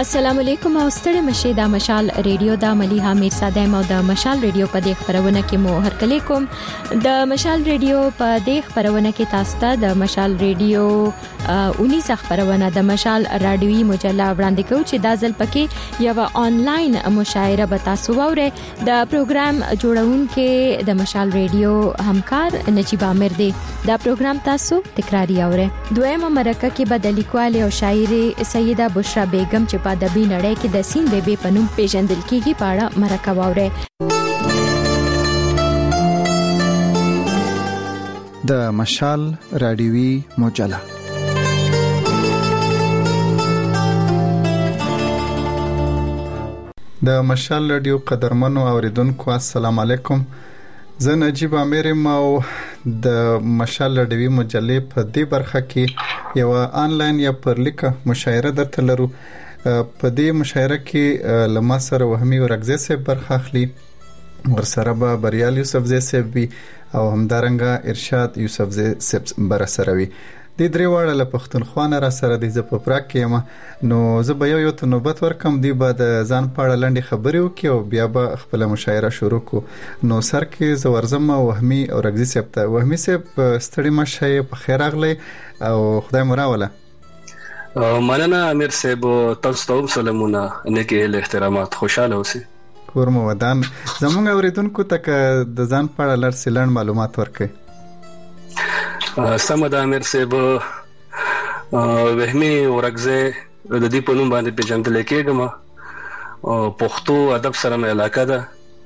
السلام علیکم او ستړي مشه د مشال ریډیو د مليحه میرزاده مو د مشال ریډیو په دې خبرونه کې مو هرکلی کوم د مشال ریډیو په دې خبرونه کې تاسو ته د مشال ریډیو 19 خبرونه د مشال رادیوي مجله وړاندې کوي چې د ځل پکې یو آنلاین مشاعره به تاسو وره د پروګرام جوړونکو د مشال ریډیو همکار نجیب عامر دی دا پروګرام تاسو تکراری اوره دویمه مرکه کې به د لیکوال او شاعر سیده بشرا بیگم چې په ادبي نړۍ کې د سین بیبي په نوم پیژندل کیږي په اړه مرکه واوره د مشال رادیوي مجله د مشال رادیو قدرمنو اوریدونکو السلام علیکم زه نجیب عامر او د مشال رادیوي مجلې په دې برخه کې یو آنلاین یا پرلیکه مشاعره درته لرو په دې مشاعره کې لمه سره وهمي ورغزه صاحب برخه اخلي ورسره به بریال یوسفزی صاحب او همدارنګه ارشاد یوسفزی صاحب بر سره وي د درې واړه له پښتونخوا نه را سره د زپ پراک کېم نو زه به یو ته نوبت ورکم دی به د ځان پاړه لنډي خبرې وکي او بیا به خپل مشاعره شروع کو نو سر کې زورزم وهمي او رغزي صاحب ته وهمي صاحب ستړي مشه په خیر اغلی او خدای مو راوله مننه امیر صاحب تاسو ته سلامونه نیکه احترامات خوشاله اوسئ کور مو ودان زموږ اوریدونکو ته د ځان پاړه لړ معلومات ورکړئ سمد امیر صاحب وهمي ورغزه د دې په نوم باندې پیژندل کېږم پښتو ادب سره مې علاقه ده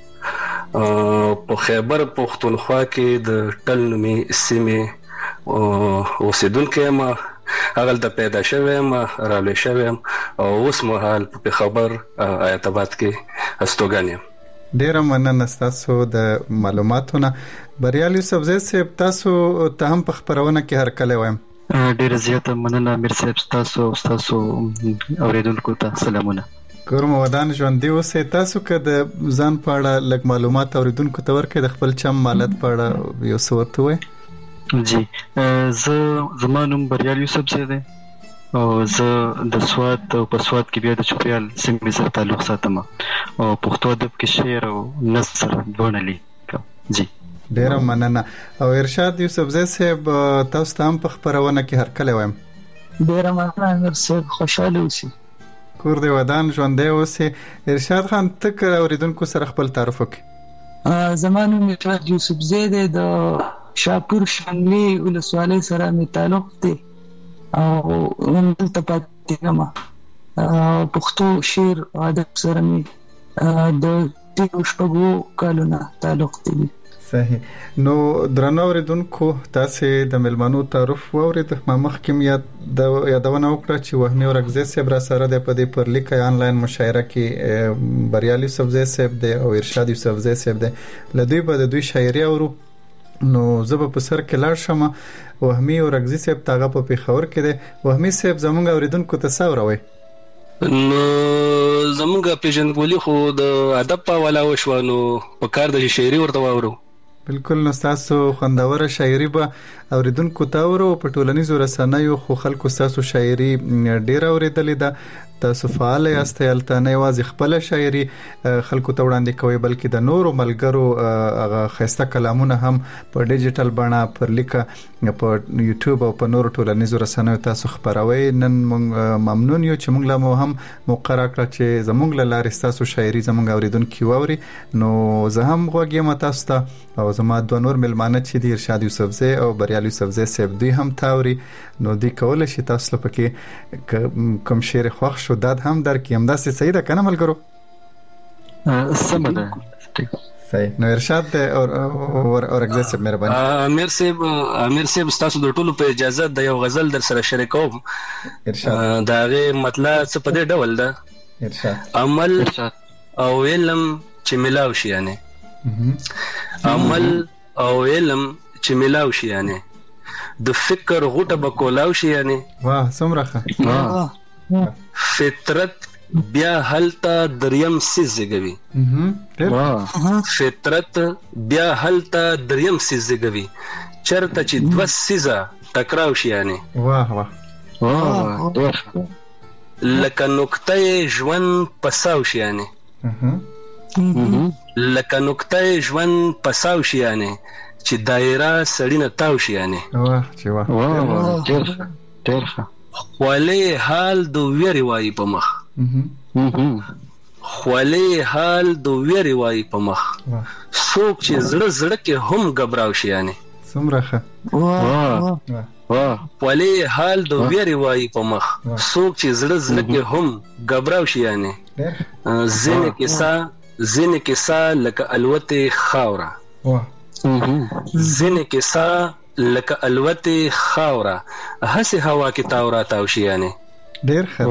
په خیبر پښتونخوا کې د ټل نومي سیمه اوسیدونکو ما هغه د پیدا شوم رالې شوم او اوس مهال په خبر آیت آباد کې استوګانیم ډیره مننه تاسو د معلوماتونه بریال یوسفزی صاحب تاسو ته هم په خبرونه کې هر کله وایم ډیره زیاته مننه امیر صاحب تاسو اوریدونکو ته سلامونه کوم ودان ژوند دی اوسه تاسو که د ځان پاړه لږ معلومات اوریدونکو ته ورکړئ د خپل چم مالت پاړه یو څه ورته وای جی زمانوم بریال یوسفزی دی او زه د سواد او په سواد کې بیا د چوپیال سیمې سره تعلق ساتم او پښتو ادب کې شعر او نثر دونه لیکم جی ډیره مننه او ارشاد یوسفزی صاحب تاسو ته هم په خبرونه کې هر کله وایم ډیره مننه امیر صاحب خوشاله اوسئ کور دی ودان ژوند دی اوسه ارشاد خان تک اوریدونکو سره خپل تعارف وکړي زمانو ارشاد یوسفزی دی د شاپور شنګلي ولسوالۍ سره می تعلق دی او دلته پاتې کوم پښتو شعر ادب سره می د شپږو کلونو تعلق دی صحیح نو درنو اوریدونکو تاسو د ملمنو تعارف واورید ما مخکې یادونه وکړه چې وهمي ورغزه صاحب را سره د پدې پر لیکه آنلاین مشاعره کې بریال یوسفزی صاحب دی او ارشاد یوسفزی صاحب دی لدوی به د دوی شاعري اورو نو زه په سر کې لاړ شم وهمي ورغزي صاحب تاغه په پیښور کې دی وهمي صاحب زمونږ اوریدونکو ته څوروي نو زمونږ پیژندګولي خو د ادب په والا وشوانو په کار د شاعري ورته واورو بالکل نو تاسو خوندوره شاعري به اوریدونکو ته ورو په ټولنیزو رسنیو خو خلکو تاسو شاعري ډیر اوریدلې ده تاسو فعال یاست البته نه یوازې خپل شاعري خلکو ته وړاندې کوي بلکې د نورو ملګرو هغه خسته کلامونه هم په ډیجیټل بڼه پر لیکه په یوټیوب او په نورو ټولنیزو رسنیو تاسو خبروي نن ممنون یو چې موږ له مو هم مقرره کړ چې زموږ له لارې تاسو شاعري زموږ اوریدونکو ووري نو زه هم غوږیم تاسو ته او زما دوه نور ملمانه چې د ارشاد یوسفزی او بریال یوسفزی صاحب دوی هم تاوري نو دی کول شي تاسو لپاره کوم شعر خوښ شو داد هم در کې هم داسې صحیح ده کنه ملګرو سم ده صحیح نو ارشاد او رغزه صاحب مهرباني امیر صاحب تاسو د ټولو په اجازه د یو غزل در سره شریکوم ارشاد دا غي مطلب څه په دې ډول ده ارشاد عمل او علم چې ملاو شي یعنی عمل او علم چې ملاو شي یعنی د فکر غوټه بکولاو شي یعنی واه سمرخه فطرت بیا هلته دریم سیز زګوي فطرت بیا هلته دریم سیز زګوي چرته چې دوه سیزه ټکراو شي یعنی واه لکه نقطه ژوند پساو شیانه لکه نقطه ژوند پساو شیانه چې دایره سړینه تاو شیانه واه چې واه ډېر خولې حال د ویری وای په مخ خولې حال د ویری وای په مخ څوک چې زړه کې هم غبراو شیانه څومره ښه خولې حال د ویری وای په مخ څوک چې زړه کې هم غبراو شیانه زنه کې سا لکه الوته خاوره زنه کې سا لکه الوته خاوره هسه هوا کې تاورا تاوشیانه ډېر ښه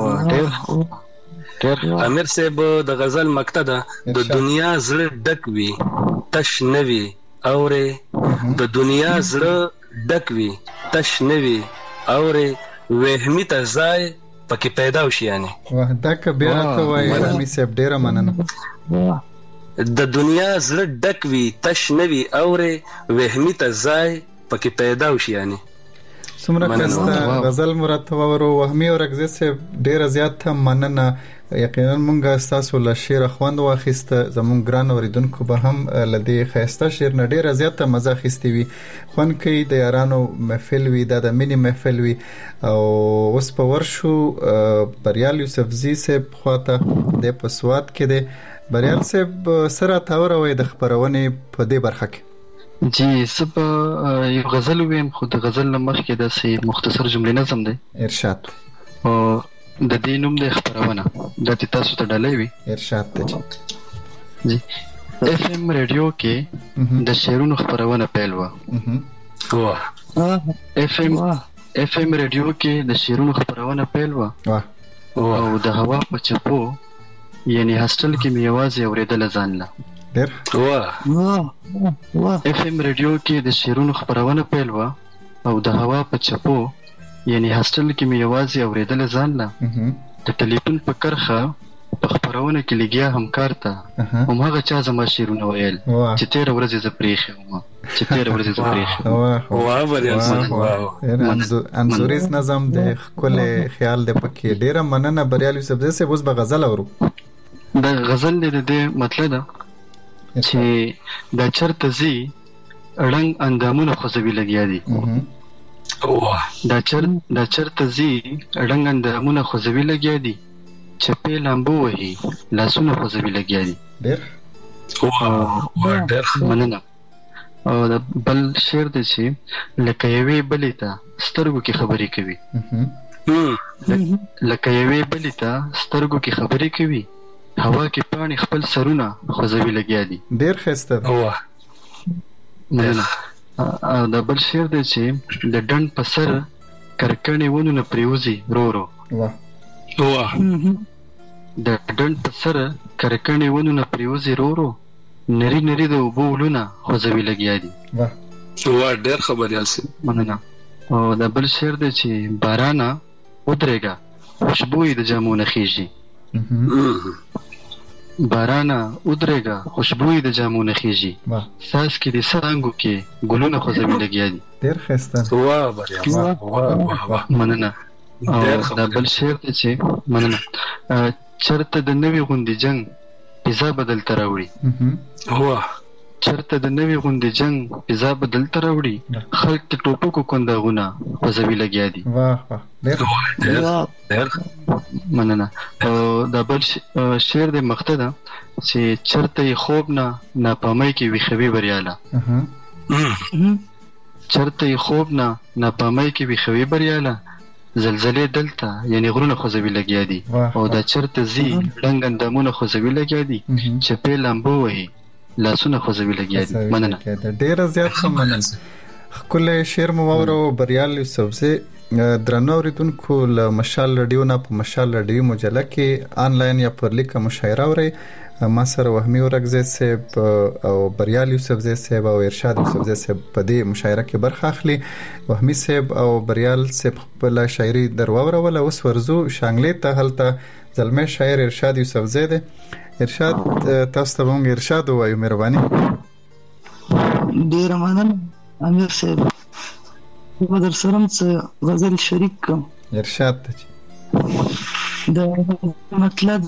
امیر صاحب د غزل مقطع د دنیا زړه ډک وي تش نوي اوره د دنیا زړه ډک وي تش نوي اوره وهمي ته ځای پکې پیدا وشيانه واه دا که بیا راته وایي امیر صاحب ډېره مننه د دنیا زړه ډک وي تش نوي اوره وهمي ته ځای پکې پیدا وشيانه څومره ښایسته غزل مرتب ورو وهمي اورکزی صاحب ډېره زیاته مننه یقینا مونږ ستاسو له شعر خوند واخیسته زمونږ ګران اوریدونکو به هم له دې ښایسته شعر نه ډېره زیاته مزه اخیستې وي خوند کوي د یارانو محفل وي دا د مینې محفل وي او اوس په ورشو بریال یوسفزي صاحب خواته د په سوات کې دی بریال صاحب سره تاوروي د خبرونې په دې برخه کې جی سب یو غزل ویم خو د غزل نه مخکې د سي مختصر جملې نظم دی ارشاد او د دې نوم د خبرونه د تاسو ته ډالۍ وي ارشاد ته جی اف ام رادیو کې د شعرونو خبرونه پیل و اف ام رادیو کې د شعرونو خبرونه پیل و او د هوا په چپو یعنی هاستل کې مې आवाज اوریدل ځانله ډېر اف ام رادیو کې د شعرونو خبرونه پیل و او د هوا په چپو یعنی هاستل کې مې आवाज اوریدل ځانله د ټلیفون په کرخه په خبرونه کې لګیا همکار ته همغه چا زما شعرونه ویل چې 13 ورځې ز پریخه واه بریال صاحب انزوریز نظم د خپل خیال د پکې ډېره مننه بریال یوسفزي صاحب اوس به غزل اورو د غزل د مطلب ده چې د چرته زی رنگ اندامونه خوځوي لګیا دي دا چرته زی رنگ اندامونه خوځوي لګیا دي چپې لامبو وهي لاسونه خوځوي لګیا دي ډېر مننه او د بل شعر دی چې لکه یوې بلې ته سترګو کې خبرې کوي لکه یوې بلې ته سترګو کې خبرې کوي هوا کې پاڼې خپل سرونه خوځوي لګیا دي ډېر ښایسته مننه او د بل شعر دی چې د ډنډ په سر کرکڼې ونو نه پریوزي رو د ډنډ په سر کرکڼې ونو نه پریوزي رو نری نری د اوبو ولونه خوځوي لګیا دي ډېر خبر یاسي مننه او د بل شعر دی چې بارانه ودرېږه خوشبوې د جامو نه خیږي بارانه ودرېږه خوشبوې د جامو نه خیږي ساس کې د سانګو کې ګلونه خوځوي لګیا دي ډېر ښایسته مننه او د بل شعر دی چې مننه چرته د نوي غوندې جنگ پیزا بدل ته راوړي چرته د نوي غوندې جنگ پیزا بدل ته راوړي خلک د ټوپکو کنداغونه خوځوي لګیا دي مننه او د بل شعر د مقطع ده چې چرته یې خوب نه ناپامۍ کې ویښوي بریاله چرته یې خوب نه ناپامۍ کې ویښوي بریاله زلزلې دلته یعنی غرونه خوځوي لګیا دي او دا چرته زی رنگ اندامونه خوځوي لګیا دي چپې لامبو وهي لاسونه خوځوي لګیا دي مننه ډېر زیات مننه خپل شعر مو اورو بریال یوسفزي درنو اوریدونکو له مشال رادیو نه په مشال رادیو مجله کې آنلاین یا پر لیک مشاعره اوري ما سره وهمي اورکزی صاحب او بریال یوسفزي صاحب او ارشاد یوسفزي صاحب په دې مشاعره کې برخه اخلي وهمي صاحب او بریال صاحب خپل شاعري درووروله اوس ورزو شانګلې ته هلته زلمه شاعر ارشاد یوسفزي دی ارشاد تاسو ته مونږ ارشاد وایو مهرباني ډیر مننه امیر صاحب په در سره غزل شریک کوم ارشاد ته د مطلب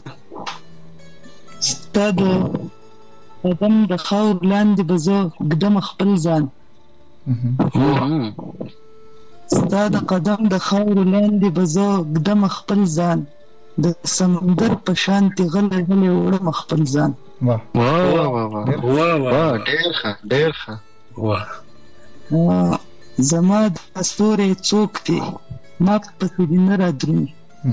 ستا د قدم د خاور لاندې به زه ږدم خپل ځان ستا د قدم د خاور لاندې به زه ږدم خپل ځان د سمندر په شانتې غلی غلی وړم خپل ځان واه ډېر ښه زما د ستوري څوک دی ما پسې دې نه رادرومي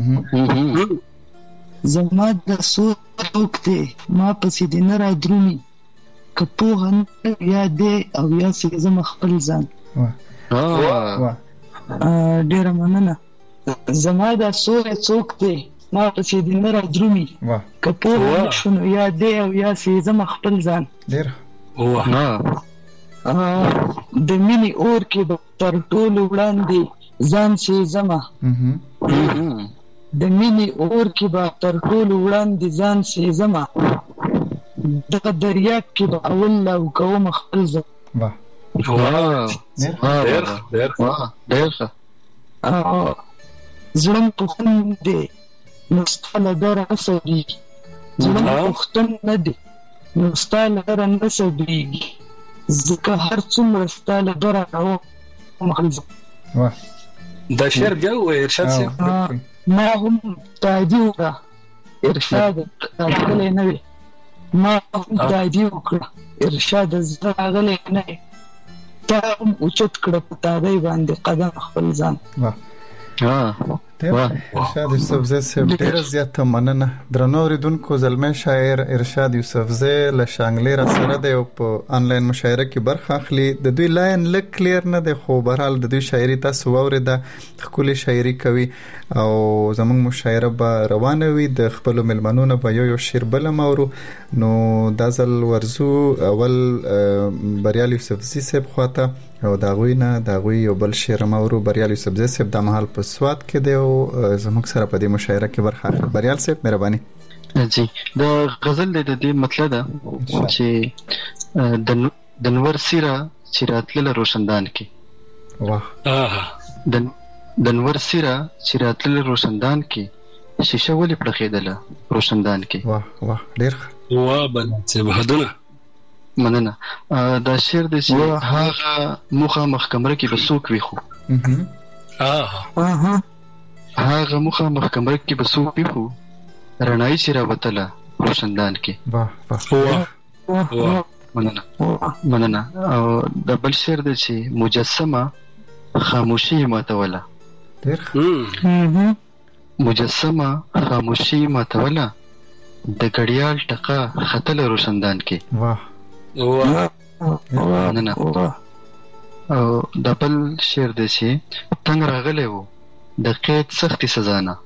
زما د ستوري څوک دی ما پسې دې نه رادرومي که پوهه نه یا دی او یا سې زما خپل ځان ډېره مننه زما د ستوري څوک دی ما پسې دې نه رادرومي که پوهه نه شو نو یا دی او یا سې زما خپل ځان ډېر د مینې اور کې به تر ټولو وړاندې ځان سېزمه د مینې اور کې به تر ټولو وړاندې ځان سېزمه دغه دریاب کې به اول لو کوم خپل ځان ډېر ښه زړه مې پوښتن دی نو ستا له دره نه صبرېږي زړه مې پوښتن نه دی نو ستا له دره نه صبرېږي ځکه هر څومره ستا له دره راوم خپل ځان دا شعر بیا ووایه ارشاد صاحب ما هم تایید وکړه ارشاد راغلی نه وي ما هم تایید وکړه ارشاد زه راغلی نه وي تا هم اوچت کړه په تادۍ باندې قدم خپل ځان ارشاد یوسفزی صاحب ډیره زیاته مننه. درنو اوریدونکو زلمی شاعر ارشاد یوسفزی له شانګلې را سره دی او په آنلاین مشاعره کې برخه اخلي. د دوی لاین لږ کلیر نه دی خو بهرحال د دوی شاعري تاسو واورېده، ښکلې شاعري کوي او زموږ مشاعره به روانه وي. د خپلو مېلمنو نه به یو شعر بل هم اورو. نو دا ځل ورځو اول بریال یوسفزي صاحب خواته او د هغوی نه د هغوی یو بل شعر هم اورو. بریال یوسفزي صاحب دا مهال په سوات کې دی او زموږ سره په دې مشاعره کې برخه اخلي. بریال صاحب مهرباني. جی د غزل د دې مطلب ده چې د نور سیره چې راتلله روشندان کې. واه د نور سیره چې راتلله روشندان کې شیشه ولې پړخېدله روشندان کې. واه واه ډېر واه بنځه بهدونه مننه. دا شعر د چې هغه مخامخ کمره کې به څوک وي خو هغه مخامخ کمره کې به څوک وي خو رڼایي چې راوتله روشندان کې. مننه. او د بل شعر دی چې مجسمه خاموشي ماتوله. مجسمه خاموشي ماتوله د غړیال ټقه خطله روشندان کې. مننه. او د بل شعر دی چې تنگ راغلی و د قید سختي سزا نه.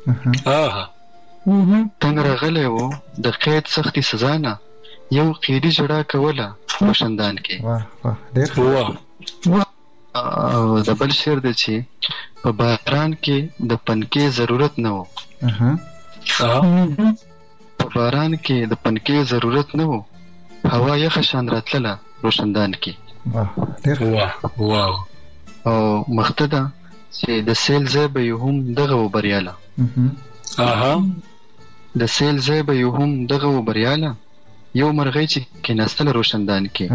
تنگ راغلی و د قید سختي سزا نه یو قیدی جړه کوله روشندان کې. او د بل شعر دی چې په باران کې د پنکې ضرورت نه و. په باران کې د پنکې ضرورت نه و هوا یخه شان راتلله روشندان کې. او مخته چې د سیل ځای به یو هم دغه و بریاله. د سیل ځای به یو هم دغه و بریاله یو مرغۍ چې کېناستله روشندان کې.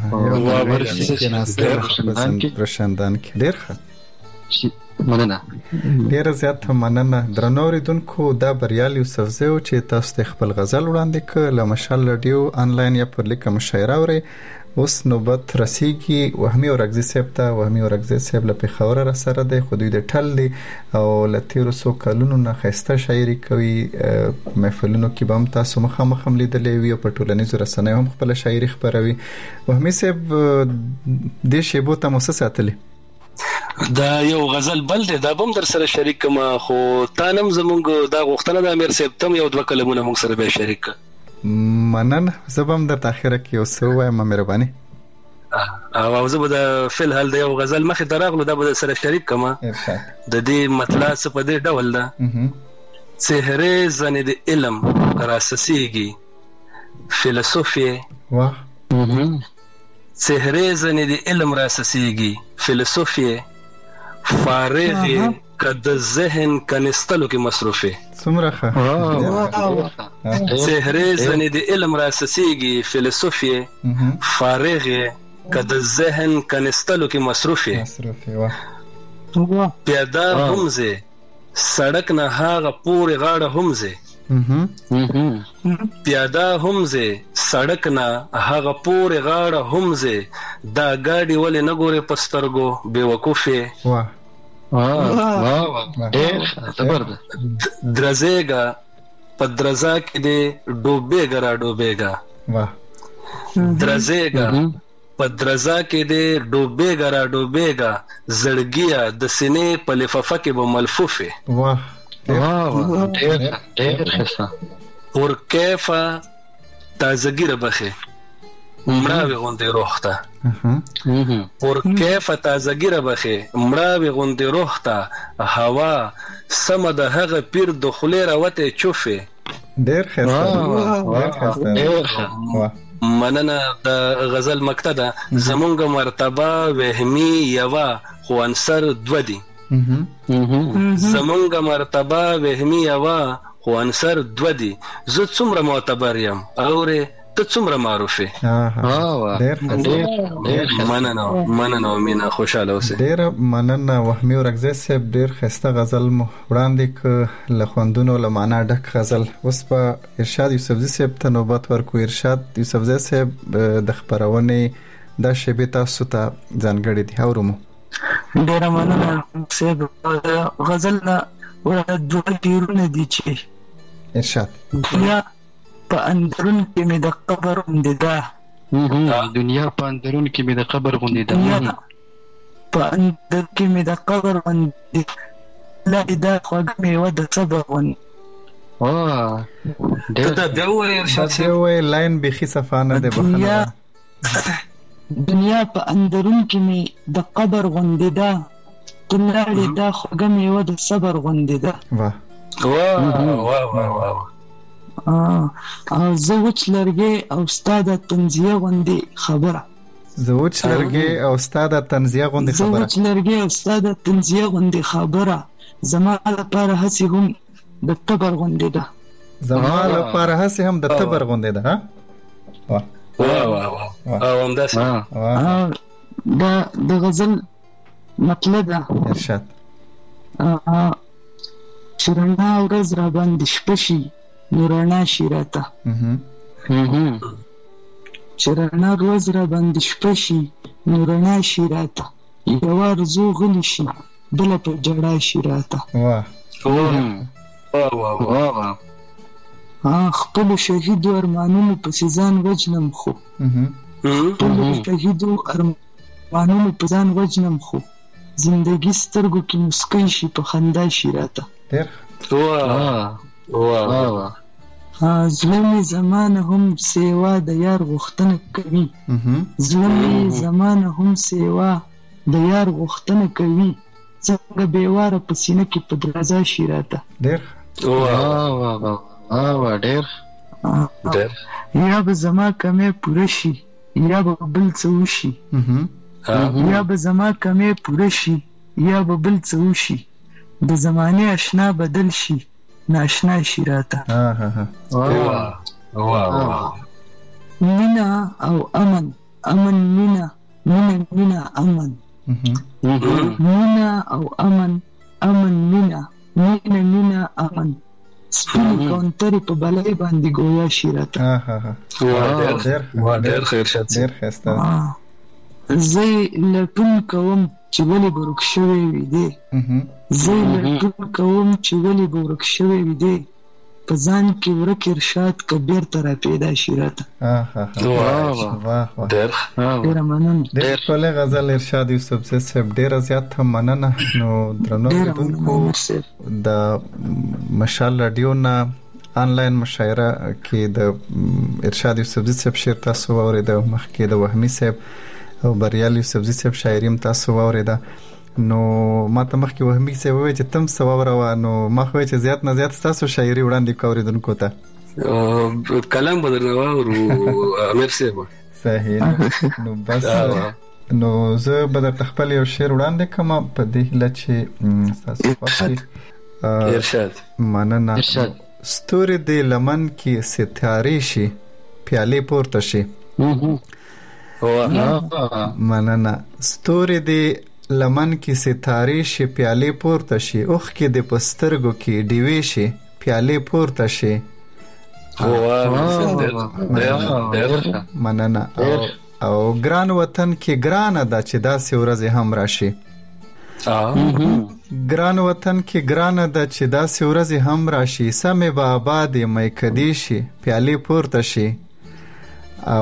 روشندان کې ډېر ښه. مننه. ډېره زیاته مننه. درنو اوریدونکو دا بریال یوسفزی و چې تاسو ته خپل غزل وړاندې کړ له مشال رادیو آنلاین یا پر لیکه مشاعره اورئ. اوس نوبت رسیږي وهمي اورګزي صاحب ته. وهمي اورګزي صاحب له پېښوره را سره دی خو دوی د ټل دی او له تېرو څو کلونو نه ښایسته شاعري کوي. محفلونو کې به هم تاسو مخامخ هم لیدلی وي او په ټولنیزو رسنیو هم خپله شاعري خپروي. وهمي صاحب دې شیبو ته مو څه ساتلي؟ دا یو غزل بل دی دا بم در سره شریک کما خو تانم زمونږ دا غوښتنه د امیر صاحب تم یو دوه کلمونه موږ سره به شریک کړه. مننه. زه به هم د تاخیره کې یو څه ووایم مهرباني. او زه به د فل حال د یو غزل مخې ته راغلو دا به سره شریک کما. د دې مطلب څه په دې ډول ده څهرې زنې د علم راسسیږي فلسفي. واه څهرې زنې د علم راسسیږي فلسفي فارغ کد ذهن کنستلو کې مصروفه څومره ښه سحرې زنې د علم راسسیږي فلسفي فارغ کد ذهن کنستلو کې مصروفه پیاده همزه سړک نه هغه پورې غاړه همزه پیاده همزه سړک نه هغه پورې غاړه همزه دا ګاډي ولې نه ګوري پسترګو بے وقوفه درزېګا پدرزا کې دې ډوبېګا را ډوبېګا درزېګا پدرزا کې دې ډوبېګا را ډوبېګا زړګیا د سینې په لفافه کې به ملفوفه ډېر ښه اور کیفه تازګی ربخه مړاوي غوندې روح ته اور کیفه تازګی ربخه مړاوي غوندې روح ته هوا سم د هغه پیر د خولې راوته چوفه ډېر ښه مننه د غزل مکتبه زمونږ مرتبه وهمي یوا خو انصر دو دي زمونږ مرتبه وهمي یوا خو انصر دو دي زه څومره معتبر یم اورې ته څومره معروفه مننه مینا خوشاله اوسه ډېر مننه وهمي ورغزه صاحب ډېر خسته غزل مو وړاندې ک لخوندونو لمانه ډک غزل اوس په ارشاد یوسفزي صاحب ته نوبت ورکو ارشاد یوسفزي صاحب د خبرونه د شبي تاسو ته ځانګړي دي اورمو ډېر مننه صاحب غزل ورته دوه ډیرونه دي چې ارشاد یا په اندرون کې مې د قبر غوندې دنیا په اندرون کې مې د قبر غوندې په اندر کې مې د قبر غوندې لا دا خوږه میوه د صبر غوندې دا وایي ارشاد صاحب لاین بيخي صفانه ده بخنه دنیا په اندرون کې مې د قبر غوندې ده تلاړې دا خوږه میوه د صبر غوندې ده واه او زه وچ لرګي او استاد تنزیه غوندې خبره زه وچ لرګي او استاد تنزیه غوندې خبره زما لپاره هسي هم د تبر غوندې ده ها واه همداسې دا د غزل مطلب ده ارشاد شرنا ورځ را باندې شپه شي نورنا شیراته شرنا ورځ را باندې شپه شي نورنا شیراته یو ارزو غلی شي بل په جړا شیراته خپل شهید ارمانونو په ځان وجنم خو زندگی سترګو کې مسکۍ شي په خندا شیراته زلمی زمانه هم سیوا د یار غوښتنه کوي څنګه بیواره په سینه کې په درازا شیراته یا به زما کمې پوره شي یا به بل څه وشي د زمانه آشنا بدل شي ناشنا شیراته مینا او امن مینا امن مینا او امن مینا امن سپینی کونتری په بلای باندې گویا شیراته ډېر خیر شات ډېر خسته زه لټون کوم چې ولې ورک شوی وي دی په ځان کې ورک ارشاد کبیر تر پیدا شیراته ډېر مننه ډېر ټوله غزل ارشاد یوسف صاحب ډېر زیات مننه نو درنو لیدونکو د مشال رادیو نه آنلاین مشاعره کې د ارشاد یوسف صاحب شعر تاسو اوریدو مخکې د وهمي صاحب او بریال یوسف صاحب شاعریم تاسو اوریدا نو ما ته مخکې وهمي صاحب وایي چې تم سوورا نو ما خو چې زیات نه زیات تاسو شاعري وړاندې کوریدونکو ته کلام بدرنه و امیر صاحب صحیح نو بس نو زه به درته خپل یو شعر وړاندې کوم په دې هیله چې تاسو خوښ ارشاد. مننه. ستوري د لمن کې ستارې شي پیالې پورته شي. مننه. ستوري د لمن کې ستارې شي پیالې پورته شي، اوخ کې د پسترګو کې ډیوې شي پیالې پورته شي. مننه. او ګران وطن کې ګرانه ده چې داسې ورځې هم راشي. ګران وطن کې ګرانه ده چې داسې ورځې هم راشي، سمې به آبادې میکدې شي پیالې پورته شي. او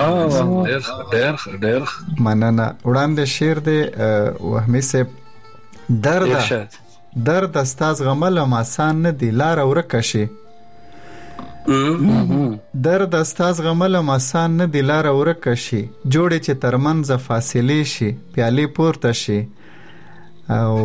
مننه. وړاندې شعر دی وهمي صاحب. درد استاز غملم آسان نه دی لاره ورکه شي. درد استاز غملم آسان نه دی لاره ورکه شي، جوړې چې ترمنځ فاصلې شي پیالې پورته شي. او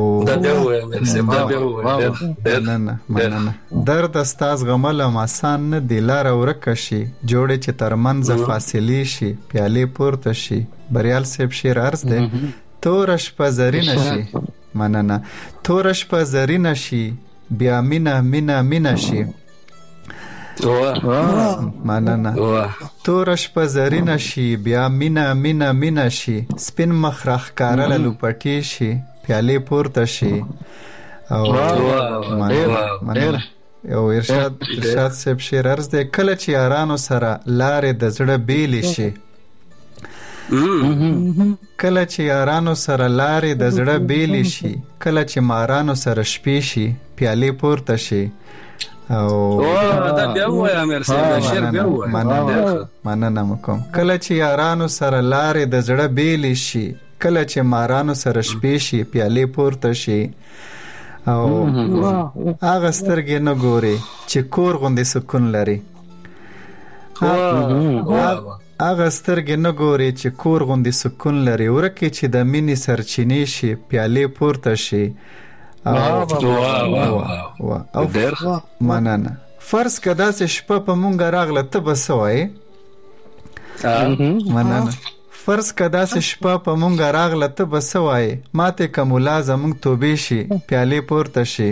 مننه. درد استاز غملم آسان نه دی لاره ورکه شي، جوړې چې ترمنځ فاصلې شي پیالې پورته شي. بریال صاحب شعر عرض دی. تور شپه زرینه شي. مننه. تور شپه زرینه شي بیا مینه مینه مینه شي. مننه. تور شپه زرینه شي بیا مینه مینه مینه شي، سپین مخ راښکاره لوپټې شي پیالې پورته شي. او مننه. او ارشاد صاحب شعر عرض دی. کله چې یارانو سره لارې د زړه بیلې شي، کله چې یارانو سره لارې د زړه بیلې شي، کله چې مارانو سره شپې شي پیالې پورته شي. او دا بیا وایا مرسي شعر بیا وایا. مننه مکم. کله چې یارانو سره لارې د زړه بیلې شي، کله چې مارانو سره شپې شي پیالې پورته شي. او هغه سترګې نه ګوري چې کور غوندې سکون لري. هغه سترګې نه ګوري چې کور غوندې سکون لري، ورکې چې د مینې سرچینې شي پیالې پورته شي. او مننه. فرض که داسې شپه په مونږ راغله ته به څه وایې؟ مننه. فرض که داسې شپه په مونږ راغله ته به څه وایې؟ ماتې که ملا زمونږ توبې شي پیالې پورته شي.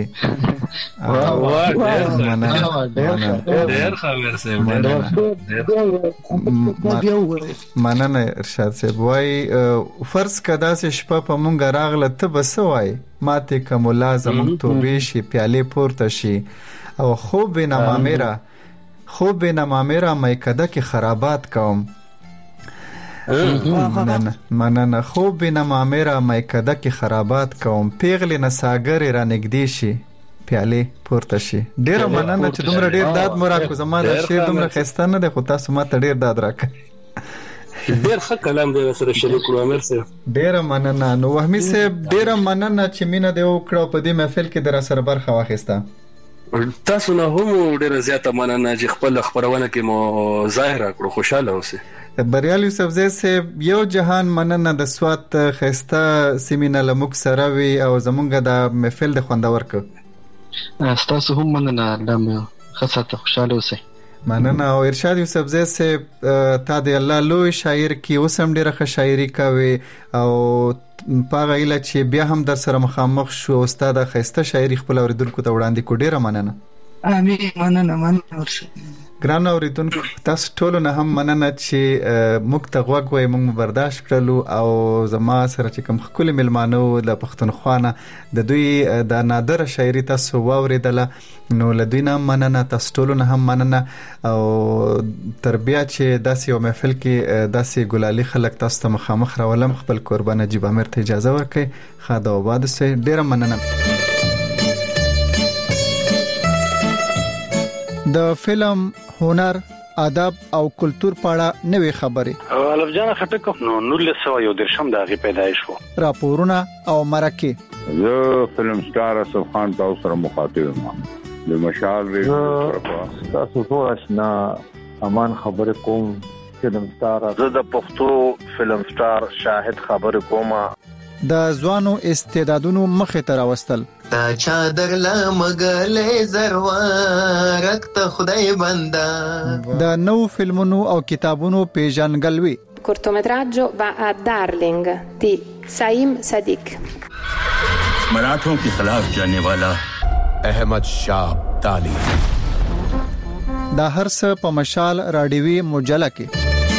مننه. ارشاد صاحب وایي فرض که داسې شپه په مونږ راغله ته به څه وایې؟ ماتې که ملا زمونږ توبې شي پیالې پورته شي. او خوب بینما میرا میکده کې خرابات کوم. مننه. خوب بینما میرا میکده کې خرابات کوم، پیغلې نساګرې را نږدې شي پیالې پورته شي. ډیره مننه چې دومره ډیر داد مو راکو. زما دا شعر دومره ښایسته نه دی خو تاسو ماته ډیر داد راکړئ. ډیر ښه کلام دی سره شریک کړو امیر صاحب. ډیره مننه. نو وهمي صاحب ډیره مننه چې مینه دې وکړه په دې محفل کې در سره برخه واخیسته. تاسو نه هم ډیره زیاته مننه چې خپل خبرونه کې مو ظاهر کړو. خوشاله اوسئ. بریال یوسف زی صاحب یو جهان مننه د سوات خسته سیمینه لمک سره وی او زمونږ د محفل د خوندور ک. تاسو هم مننه لم خاصه خوشاله اوسئ. مننه. او ارشاد یوسف زی صاحب تا د الله لوی شاعر کی وسم ډیره ښه شاعري کوي او پاغه اله چې بیا هم در سره مخامخ شو استاد خسته شاعري خپل اوریدونکو ته وړاندې کو. ډیره مننه. امين. مننه. ګران اوریدونکو تاسو ټول نه هم مننه چې موږ ته غوږ وای موږ برداشت کړلو او زما سره چې کوم خپل ملمانو د پښتونخوا نه د دوی د نادره شاعري تاسو واوریدله نو لدوی نه مننه. تاسو ټول نه هم مننه او تربیه چې داسې یو محفل کې داسې ګلالي خلک تاسو ته مخامخ راولم. خپل قربان نجیب امیر ته اجازه ورکړئ. خاده آباد اوسئ. ډیره مننه. د فلم، هنر، ادب او کلچر په اړه نوې خبرې. الف جان خټک نو 1913 د غي پیدایش وو. راپورونه او مرکه. زه فلم سٹار اسف خان تاسو سره مخاطب یم. د مشال ریډیو تاسو ټول آشنا امان خبر کوم. فلم سٹار زه د پښتو فلم سٹار شاهد خبر کوم. د ځوانو استعدادونو مخه ته راوستل. تا چادر لمغلې زروارت خدای بندا. د نو فلمونو او کتابونو پیژنګلوي. cortometraggio va a Darling di Saim Sadiq. मराठों के खिलाफ जाने वाला अहमद शाह अब्दाली। دا هر څه په مشال رادیوي مجله کې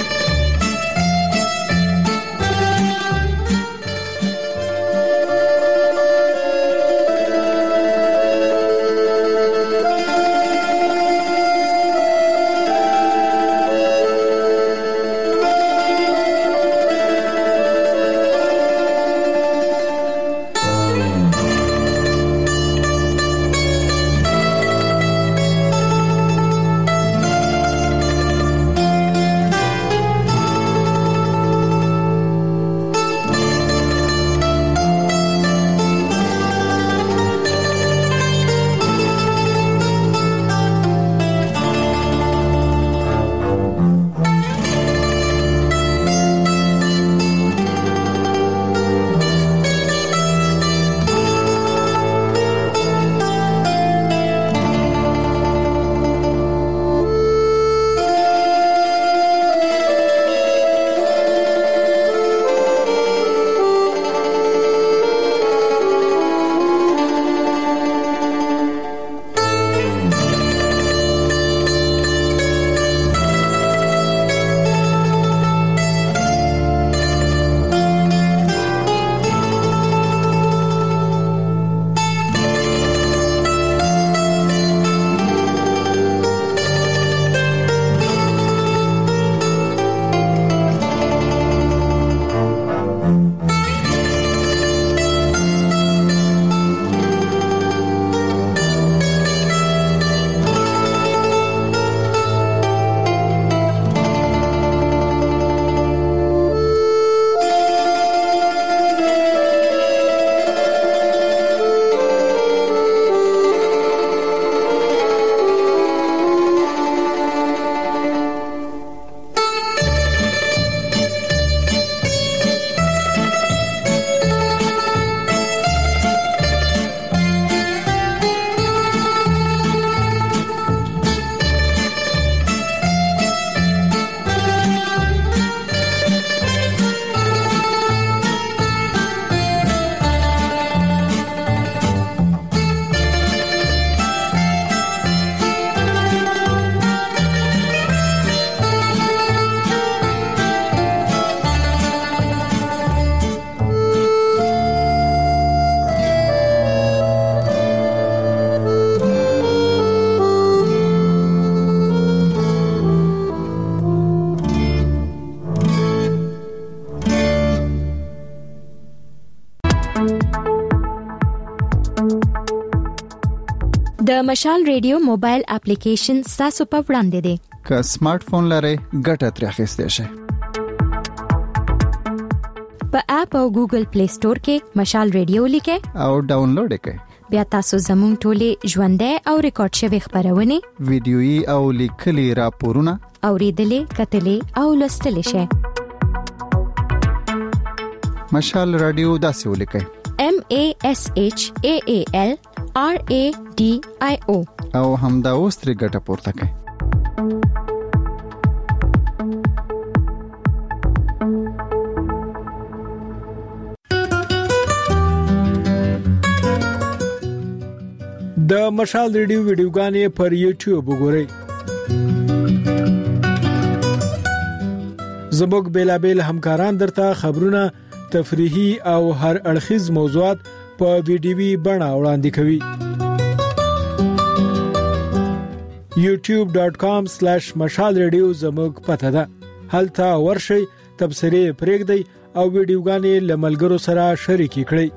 د مشال ریډیو موبایل اپلیکیشن تاسو په وړاندې دی. که سمارټ فون لرئ ګټه ترې اخیستئ شئ. په اپ او ګوګل پلی سٹور کې مشال ریډیو لیکئ او ډاونلوډ کړئ. بیا تاسو زموږ ټولې ژوندۍ او ریکارډ شوی خبرونه ویډیويي او لیکلي راپورونه اوریدلې کتلې او لوستلې شئ. مشال رادیو داسې ولیکئ MASHAALRADIO او همدا اوس ترې ګټه پورته کړئ. د مشال ریډیو ویډیوګانې پر یوټیوب وګورئ. زموږ بیلابل همکاران درته خبرونه، تفریحي او هر اړخیز موضوعات په ویډیوي بڼه وړاندې کوي. youtube.com/mashalradio زموږ پته ده. هلته ورشئ، تبصرې پرېږدئ او ویډیوګانې له ملګرو سره شریکې کړئ.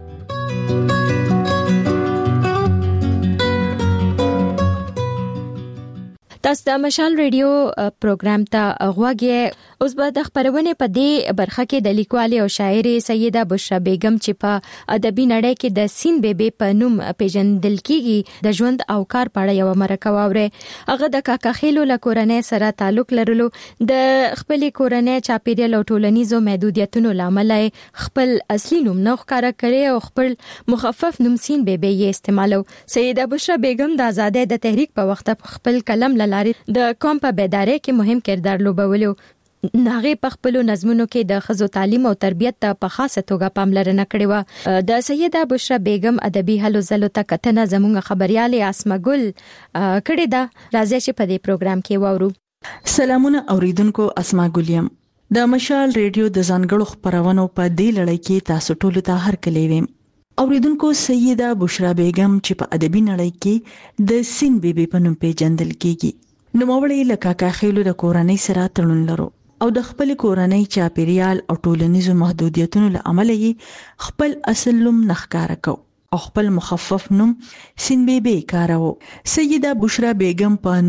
تاسو د مشال ریډیو پروګرام ته غوږی. اوس به د خبرونه په دې برخه کې د لیکوال او شاعر سیده بشرا بیگم چې په ادبي نړۍ کې د سین بیبي په نوم پیژندل کیږي د ژوند او کار په اړه یو مرکه واوري. هغه د کاکا خېلو له کورنۍ سره تعلق لرلو، د خپل کورنۍ چاپیریال او ټولنیزو محدودیتونو لامل خپل اصلي نوم نه ښکارا کړي او خپل مخفف نوم سین بیبي یې استعمالو. سیده بشرا بیگم د آزادۍ د تحریک په وخت خپل کلم لاره د قوم په بیداری کې مهم کردار لوبولو. ناغه په خپل نظمونو کې د خزو تعلیم او تربیت ته په خاصه توګه پاملرنه کړې و. د سیده بشرا بیگم ادبي هلو زلو ته کتنه زموږ خبرياله اسمه ګل کړې ده. راځي چې په دې پروګرام کې وورو. سلامونه اوریدونکو، اسمه ګل یم. د مشال ریډیو د ځانګړو خبرونو په دې لړۍ کې تاسو ټول ته هرکلی ویم. اوریدونکو، سیده بشرا بیگم چې په ادبي نړۍ کې د سین بیبي په نوم پیژندل کیږي، نوموړی له کاکا خیلو د کورنۍ سره تړون لرو او د خپل کورنۍ چاپیریال او ټولنیزو محدودیتونو له امله یې خپل اصل نوم نخکاره کو او خپل مخفف نوم سین بیبي کاروه. سیده بشرا بیگم په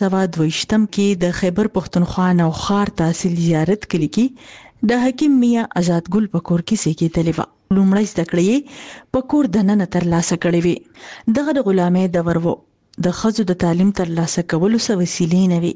1922 کې د خیبر پختونخوا نوخار تحصیل زیارت کلی کې د حکیم میا آزاد ګل په کور کې سېکېدلې و. لومړی زده کړې په کور دننه ترلاسه کړې وې. دغه د غلامۍ دور و. د خزو د تعلیم ترلاسه کولو څه وسیلې نه وي،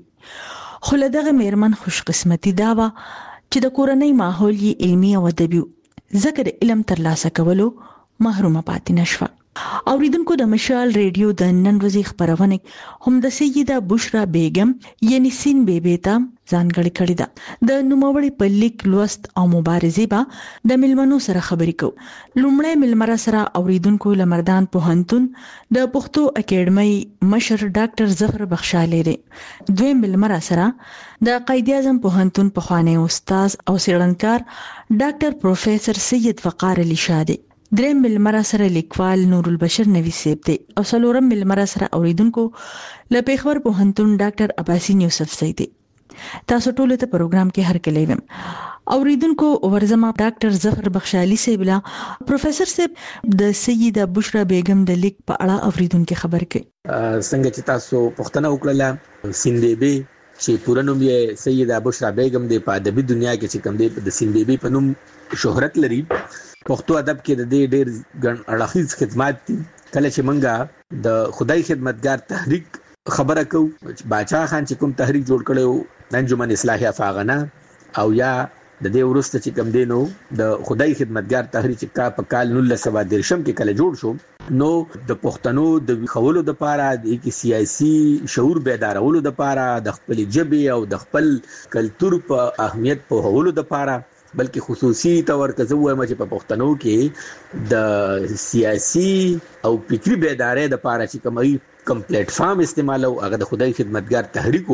خو له دغه میرمن خوش قسمتي دا وه چې د کورنۍ ماحول یې علمي او ادبي ځکه د علم ترلاسه کولو محرومه پاتې نشوه. اوریدونکو، د مشال ریډیو د نن ورځې خبرونه هم د سیده بشرا بیگم یعنی سین بیبي ته ځانګړې کړې ده. د نوموړي په لیک، لوست او مبارزې به د ملمنو سره خبرې کوو. لومړی ملمره سره اوریدونکو لمردان پوهنتون د پښتو اکیډمۍ مشر ډاکټر ظفر بخشالی دی. دویم ملمره سره د قائد اعظم پوهنتون پخوانی استاد او څېړنکار ډاکټر پروفیسور سید وقار علي شاه دی. دریم ملمره سره لیکوال نور البشر نوی سیب دی او څلورم ملمره سره اوریدونکو له پیښور پوهنتون ډاکټر عباسین یوسف زئی دی. تاسو ټول ته پروګرام کې هرکلی ویم. اوریدونکو، ورزما ډاکټر ظفر بخشالی صاحب لا پروفیسور صاحب د سیده بشرا بیگم د لیک په اړه اوریدونکو خبر کړي. څنګه چې تاسو پوښتنه وکړه، سین بیبي چې پوره نوم یې سیده بشرا بیگم دی، په ادبي دنیا کې چې کوم دی د سین بیبي په نوم شهرت لري. پښتو ادب کې د دې ډېر ګڼ اړخیز خدمات دي. کله چې منګه د خدای خدمتګار تحریک خبره کو، باچا خان چې کوم تحریک جوړ کړو انجمن اصلاح افاغنا، او یا د دې ورسته چې کوم دینو د خدای خدمتګار تحریک چې په کال 1913 کې کله جوړ شو، نو د پښتنو د خولو د پاره د سیاسي شعور بیدارولو د پاره د خپل ژبې او د خپل کلچر په اهمیت په هولو د پاره، بلکې خصوصي تور کزه وایم چې په پښتنو کې د سیاسي او فکری بیدارۍ د پاره چې کوم پلیټ فارم استعمالو، هغه د خدای خدمتګار تحریکو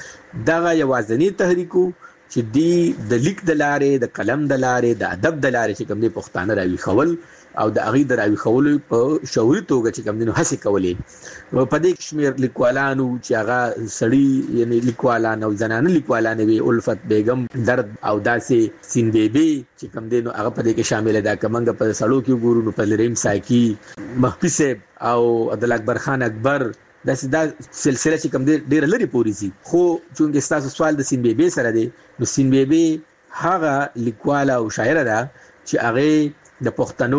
دغه یوازنی تحریکو چې دی د لیک د لارې، د قلم د لارې، د ادب د لارې چې کوم دی پښتانه راوي خول او د هغې د راوي خولو په شعوري توګه چې کوم دی نو هڅې کولې. په دې شمېر لیکوالانو چې هغه سړي یعنی لیکوالان او زنانه لیکوالان وي، الفت بیگم، درد او داسې سین بیبي چې کوم دی نو هغه په دې کې شامل ده. که موږ په سړو کې وګورو نو په لریم ساکي، مهدي صاحب او عبدالله اکبر خان اکبر، دا سلسله چې کوم دی ډېره لرې پورې ځي. خو چونکې ستاسو سوال د سین بیبي سره دی، نو سین بیبي هغه لیکواله او شاعره ده چې هغې د پښتنو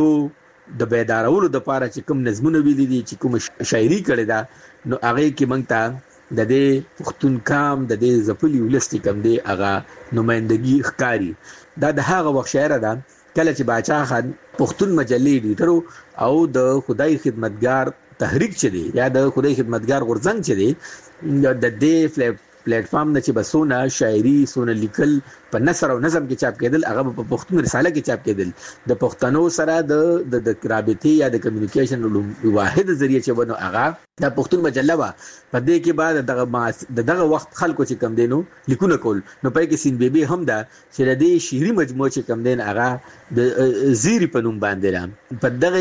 د بیدارولو د پاره چې کوم نظمونه ویلي دي، چې کوم شاعري کړې ده، نو هغې کې موږ ته د دې پښتون کام د دې ځپلي ولس چې کوم دی هغه نمایندګي ښکاري. دا د هغه وخت شاعره ده کله چې باچا خان پښتون مجلې ایډیټر او د خدای خدمتګار تحریک چې دی یا د خدای خدمتګار غورځنګ چې دی د دې پلیټ فارم نه چې بسونه شاعري سونه لیکل په نثر او نظم کې چاپ کېدل، هغه په پښتون رساله کې چاپ کېدل. د پښتنو سره د رابطې یا د کمیونیکیشن واحد ذریعہ چې ونه هغه د پښتون مجله وا. په دې کې بعد دغه وخت خلکو چې کم دینو لیکونه کول، نو پای کې سین بیبي هم ده چې د دې شعري مجموعه چې کم دین هغه د زیری په نوم باندې را. په دغه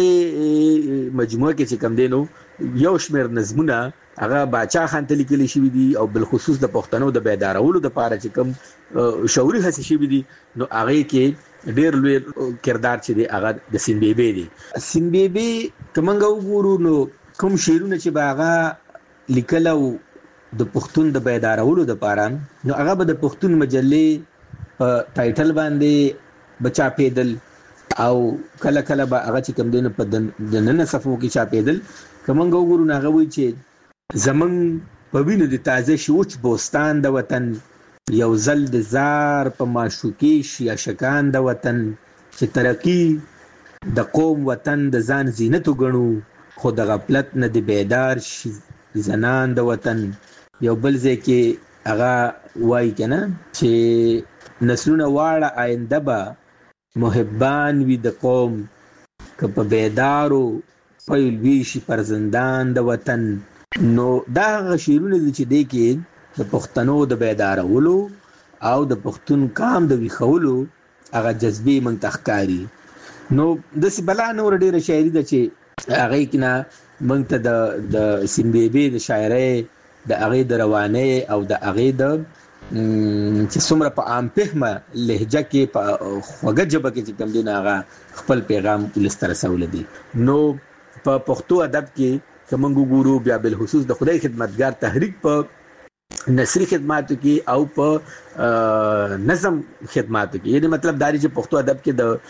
مجموعه کې چې کم دینو یو شمېر نظمونه هغه باچا خان ته لیکلي شوي دي او بالخصوص د پښتنو د بیدارولو د پاره چې کوم شعوري هڅې شوي دي، نو هغې کې ډېر لوی کردار چې دی هغه د سین بیبي دی. سین بیبي که موږ وګورو نو کوم شعرونه چې به هغه لیکل او د پښتون د بیدارولو د پاره، نو هغه به د پښتون مجلې په ټایټل باندې به چاپېدل او کله کله به هغه چې کوم دی نو په دننه صفحو کې چاپېدل. که موږ وګورو نو هغه وایي چې زمنګ په وینو د تازه شوچ بوستان د وطن، یو ځل د زار په معشوقې شي عاشقان د وطن، چې ترقي د قوم وطن د ځان زینت وګڼو، خو د غفلت نه د بیدار شي زنان د وطن. یو بل ځای کې هغه وای کنه چې نسلونه واړه آینده به محبان وي د قوم که په بیدارو پیل ویشي فرزندان د وطن. نو دا هغه شعرونه دي چې دی کې د پښتنو د بیدارولو او د پښتون قام د ویښولو هغه جذبې موږ ته ښکاري. نو داسې بلا نور ډېره شاعري ده چې هغې کې نه موږ ته د سیمبیبې د شاعرۍ د هغې د روانۍ او د هغې د چې څومره په عام فهمه لهجه کې په خوږه ژبه کې چې کوم دی نه هغه خپل پیغام ولس ته رسولی دی. نو په پښتو ادب کې که موږ وګورو بیا بالخصوص د خدای خدمتګار تحریک په نثري خدماتو کې او په نظم خدماتو کې، یعنی مطلب دا دی چې پښتو ادب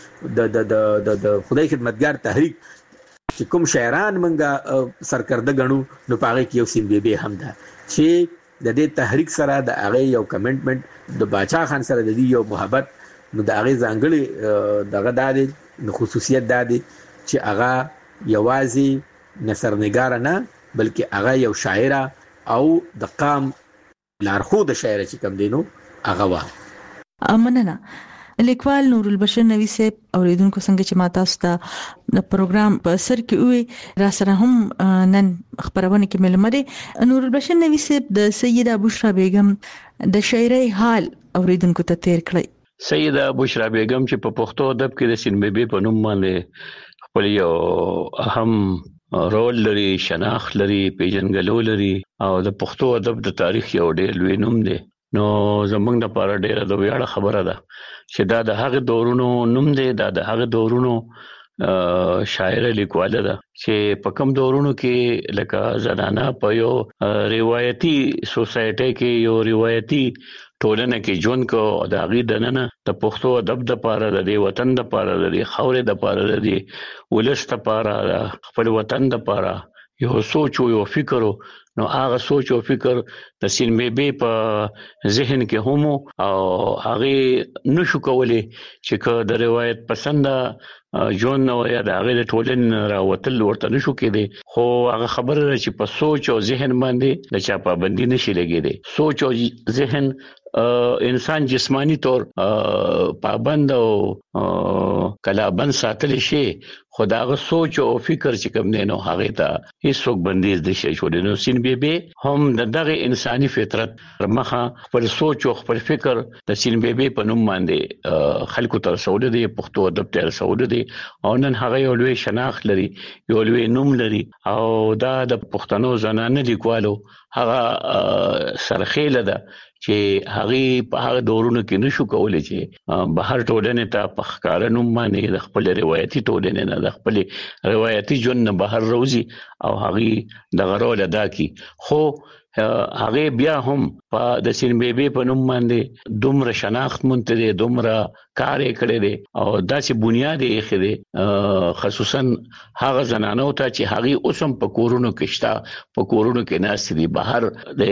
کې د خدای خدمتګار تحریک چې کوم شاعران موږ سرکرده ګڼو نو په هغې کې یو سیمبیبې هم ده چې د دې تحریک سره د هغې یو کمنټمنټ د باچا خان سره د دې یو محبت، نو د هغې ځانګړې دغه دا دی نو خصوصیت دا دی چې هغه یوازې نثرنګاره نه بلکې هغه یو شاعره او د قام لارښوده شاعره چې کوم دی نو هغه وه. مننه. لیکوال نور البشر نوی صاحب اوریدونکو څنګه چې ما تاسو ته د پروګرام په سر کې وي را سره هم نن خبرونه کې ملمه دي. نور البشر نوی صاحب د سیده بشرا بیگم د شاعرۍ حال اوریدونکو ته تیر کړی. سیده بشرا بیگم چې په پښتو ادب کې د سینبیبي په نوم باندې خپل یو اهم رول لري، شناخت لري، پیژنګلو لري او د پښتو ادب د تاریخ یو ډېر لوی نوم دی. نو زمونږ لپاره ډېره د ویاړه خبره ده چې دا د هغه دورونو نوم دی، دا د هغه دورونو شاعره لیکواله ده چې په کوم دورونو کې لکه زنانه په یو روایتي سوسایټي کې یو روایتي ټولنه کې ژوند کو او د هغې دننه د پښتو ادب دپاره د دې وطن دپاره د دې خاورې دپاره د دې ولس دپاره د خپل وطن دپاره یو سوچ او یو فکر، نو هغه سوچ او فکر د سینبیبي په ذهن کې هم او هغه نشو کولی چې که د روایت پسنده ژوند نو یا د هغه د ټولنې راوتل ورته نشو کېدی، خو هغه خبره ده چې په سوچ او ذهن باندې د چا پابندي نشي لګېدی. سوچ او ذهن انسان جسمانی طور پابند او کلابند ساتل شي، خو دا هغه سوچ او فکر چې کوم دی نو هغه ته هیڅوک بندیز نشي جوړولی. نو سینبیبي هم د دغه انساني فطرت مخه خپل سوچ او خپل فکر د سینبیبي په نوم باندې خلکو ته رسولی دی، پښتو ادب ته رسولی دی او نن هغه یو لوی شناخت لري، یو لوی نوم لري او دا د پښتنو زنانه لیکوالو هغه سرخیله ده چې هغه په هغه دورونو کې نشو کولای چې بهر ټولنې ته په ښکاره نوم باندې د خپل روایتي ټولنې نه د خپل روایتي ژوند نه بهر روزي او هغه د رول ادا کوي. خو هغه بیا هم په د سینبیبي په نوم باندې دومره شناخت منتدي، دومره کار یې کړی دی او داسې بنیاد یې ایښی دی خصوصا هغه زنانو ته چې هغه اوس هم په کورونو کې شته، په کورونو کې ناست دي، بهر د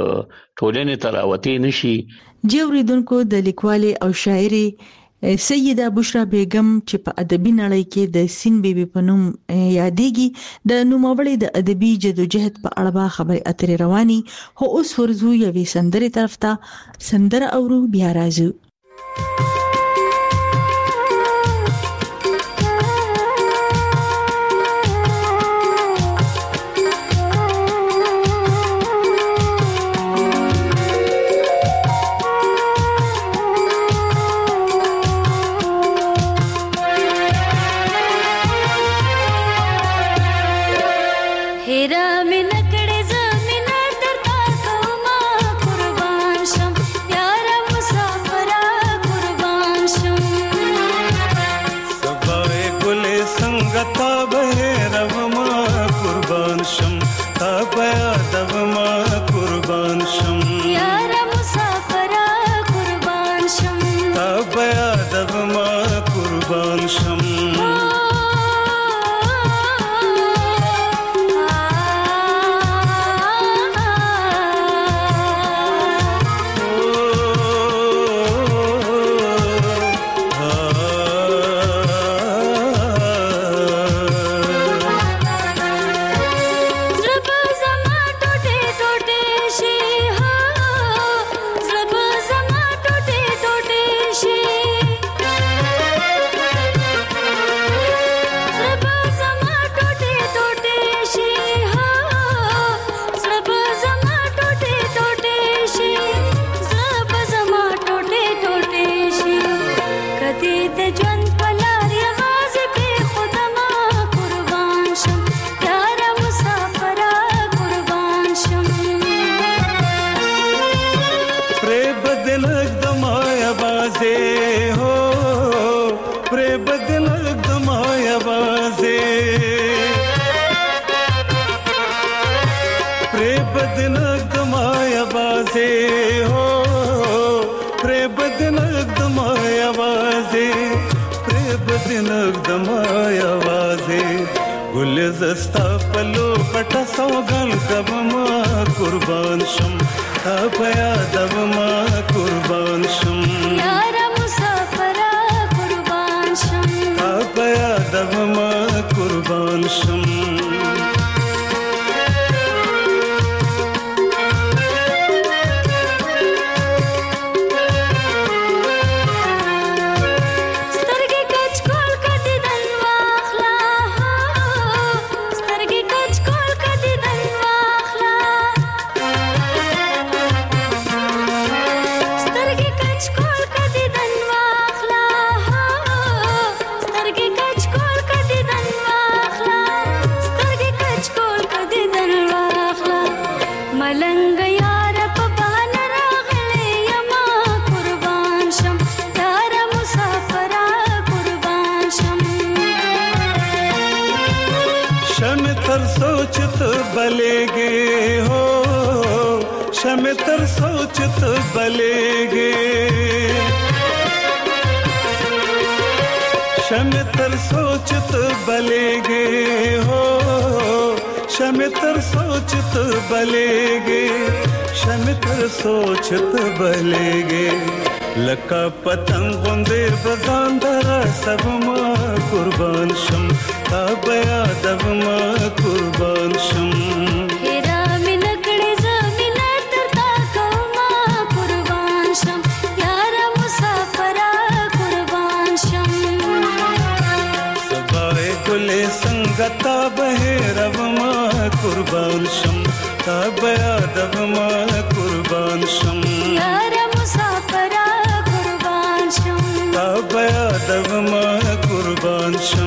ټولنې ته راوتې نشي. اوریدونکو د لیکوالې او شاعري سیده بشرا بیگم چې په ادبي نړۍ کې د سینبیبي په نوم یادېږي د نوموړې د ادبي جدوجہد په اړه خبرې اترې رواني، خو اوس ورځو یوې سندرې طرف ته. سندره اورو بیا راځو. زما ټوټه ټوټه شي आवाज़े हो प्रे बदनक दमाय आवाज़े प्रे बदनक दमाय आवाज़े हो प्रे बदनक दमाय आवाज़े प्रे बदनक दमाय आवाज़े गुल जस्ता पलो पटा सौगन कब माँ कुर्बान शम अपया दब माँ कुर्बान शम यारा मुसाफरा कुर्बान शम अपया दब माँ कुर्बान शम बलेगे हो शम तर सोचत बलेगे शम तर सोचत बलेगे हो शम तर सोचत बलेगे शम तर सोचत बलेगे लका पतंग गुंदे बजांदरा सब माँ कुर्बान शम ताबया दब माँ कुर्बान शम संगता बहे रब माँ कुर्बान शम ताबया दब माँ कुर्बान शम यारा मुसाफरा कुर्बान शम ताबया दब माँ कुर्बान शम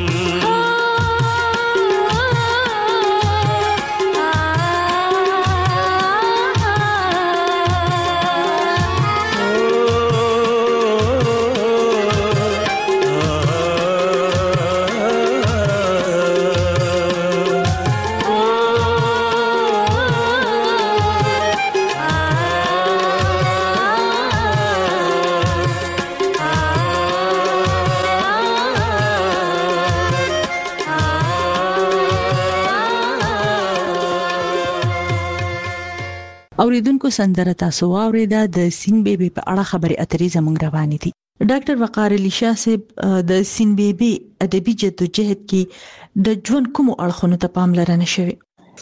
اوریدونکو سندره تاسو واوریده د سین بیبي په اړه خبري اترې زموږ روانې دي. ډاکټر وقار علي شاه صاحب د سین بیبي ادبي جدوجہد کې د ژوند کوم اړخونو ته پاملرنه شوه؟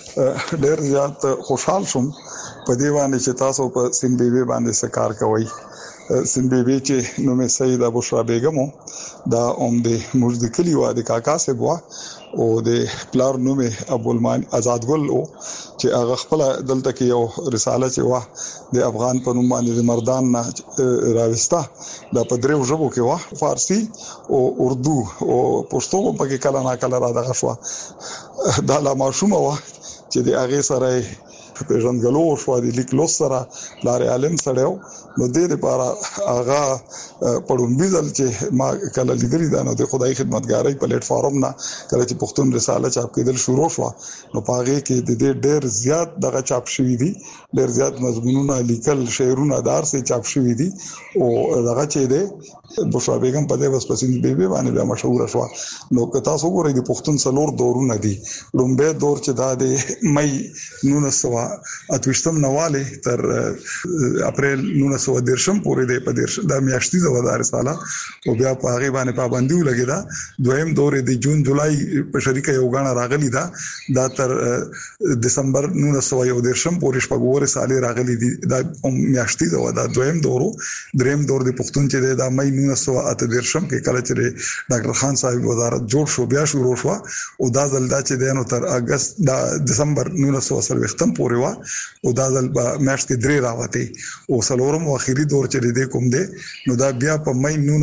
ډېر زیات خوشحال شوم په دې باندې چې تاسو په سین بیبي باندې سکار کوي. سین بیبي چې نومه سیده بشرا بیگم دا د مجد کلی و د کاکا سے بوا او د پلار نومه ابو المان آزاد ګل او چې هغه خپل دلته کې یو رساله چې وا د افغان په نوم باندې مردان نه راوستا د پدریو ژبو کې وا فارسی او اردو او پښتو په کې کله نه کله را دغه شو دا لا ماشومه وا چې د هغه سره په ژوندګلو شو د لیک لوس سره لارې عالم سره نو د دې لپاره هغه پړون بيزل چې ما کله لیدلی دا نو د خدای خدمتګارۍ پلیټ فارم نه کله چې پښتون رساله چاپ کېدل شروع شو نو پاره کې د دې ډېر زیات دغه چاپ شوی دي ډېر زیات مضمونونه لیکل شعرونه دار سه چاپ شوی دي او دغه چې ده بشرا بیگم په دې وسپسین بیبي باندې مشهور شو نو که تاسو ګورئ د پښتون څلور دورونه دي لومبه دور چې دا د مې 1928 نواله تر اپریل 1913 پورې د پدیش د میاشتې د وزارت سالا او بیا په هغه باندې پابندي ولګیدا. دویم دور د جون جولای په شریکه یو غاڼه راغلی دا تر دسمبر 1913 پورې شپږور سالي راغلی دي د میاشتې د ودا. دویم دورو دریم دور د پښتون چې د مې 1913 کې کله چې ډاکټر خان صاحب وزارت جوړ شو بیا شروع شو او دا ځل چې د نو تر اگست د دسمبر 1913 پورې وا او دا ځل په میاشت کې درې راوته او سلورم او اخیری دور چې د کوم دی نو دا بیا په مې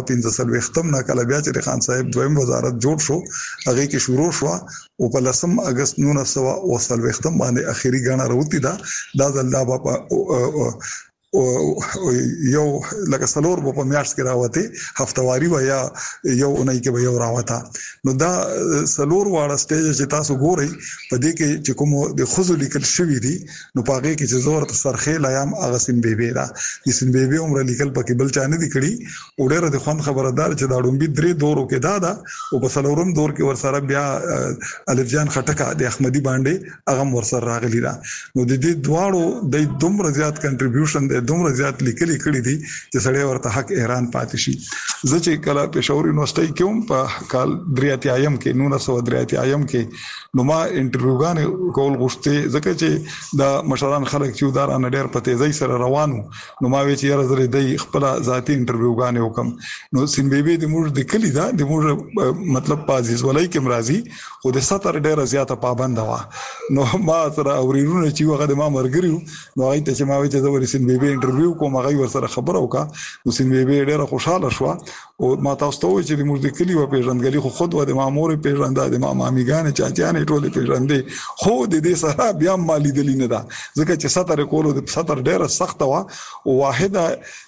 1915 نه کله بیا چې خان صاحب دویم وزارت جوړ شو هغه کې شروع شو او په 10 اگست 1913 باندې اخیری غاڼه راوتی دا ځل دا په یو لکه سلور په میاشت کې راوته هفتواری و یا یو اونۍ کې به یو راوته. نو دا سلور واړه سټیج چې تاسو ګورئ په دې کې چې کوم د خزو لیکل شوی دي نو پاګه کې چې زور سرخې لایم اغه سین بیبي دا د سین بیبي عمر لیکل پکې بل چانه دي کړي او ډېر د خوان خبردار چې دا ډومبي درې دورو کې دا او په سلورم دور کې ورسره بیا الفجان خټکا د احمدي باندې اغه ورسره راغلی دا. نو د دې دواړو د دومره زیات کنټریبیوشن د دومره زیات لیکلي کړي دي چې سړی ورته حق ایران پاتې شي. زه چې کله پېښور یونیورسيټي کې هم په کال 93 کې 1993 کې نو ما انټرویوګان کول غوښتي ځکه چې دا مشران خلک چې ودارانه ډېر په تیزی سره روانو نو ما وی چې یاره زره د خپل ذاتی انټرویوګان وکم. نو سین بیبي د موږ د کلی دا د موږ مطلب پازیز ولای کې مرضی خو د 70 ډېر زیاته پابند و. نو ما سره اورینونه چې هغه د ما مرګریو نو هغه ته چې ما وی چې زه سین بیبي انټرویو کوم هغه ورسره خبره وکړه. نو سین بیبي ډېر خوشاله شو او ما تاسو ته وی چې د موږ د کلی و پیژندګلی خو خود و د مامور پیژنده د مامامیګان چاچانې ټول پیژندې خو د دې سره بیا مالی دلی نه دا ځکه چې 70 کولو د 70 ډېر سخت و او واحده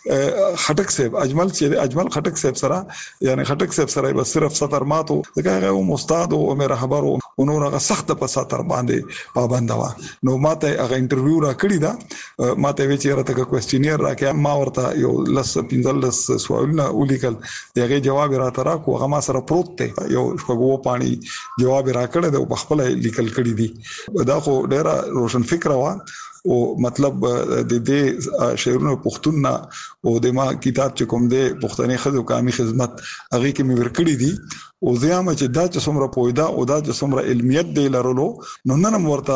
خټک صاحب اجمل خټک صاحب سره یعنی خټک صاحب سره بس صرف 70 ماتو ځکه هغه استاد او مې رهبر او نور هغه سخت په 70 باندې پابند و. نو ماته هغه انټرویو را کړی دا ماته وی چې راته کوېسچنیر راکې ما ورته یو لس پینځلس سوالونه ولیکل دغه جواب راته راکو هغه ما سره پروت دی یو شپږو پانی جواب راکړه د خپل لیکل کړی دی. دا خو ډېر روشن فکر و او مطلب د دې شعرونو پښتون او د ما کتاب چې کوم دی پښتني خزو کامي خدمت هغه کې مې ورکړی دي او زیامه چې دا چې څومره پویدا او دا چې څومره علمیت دی لرلو نو نن ورته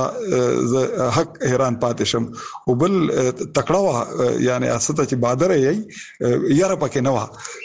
حق حیران پاتې شم. او بل تکړه یعنی استه چې بادر یې یاره پکې نه و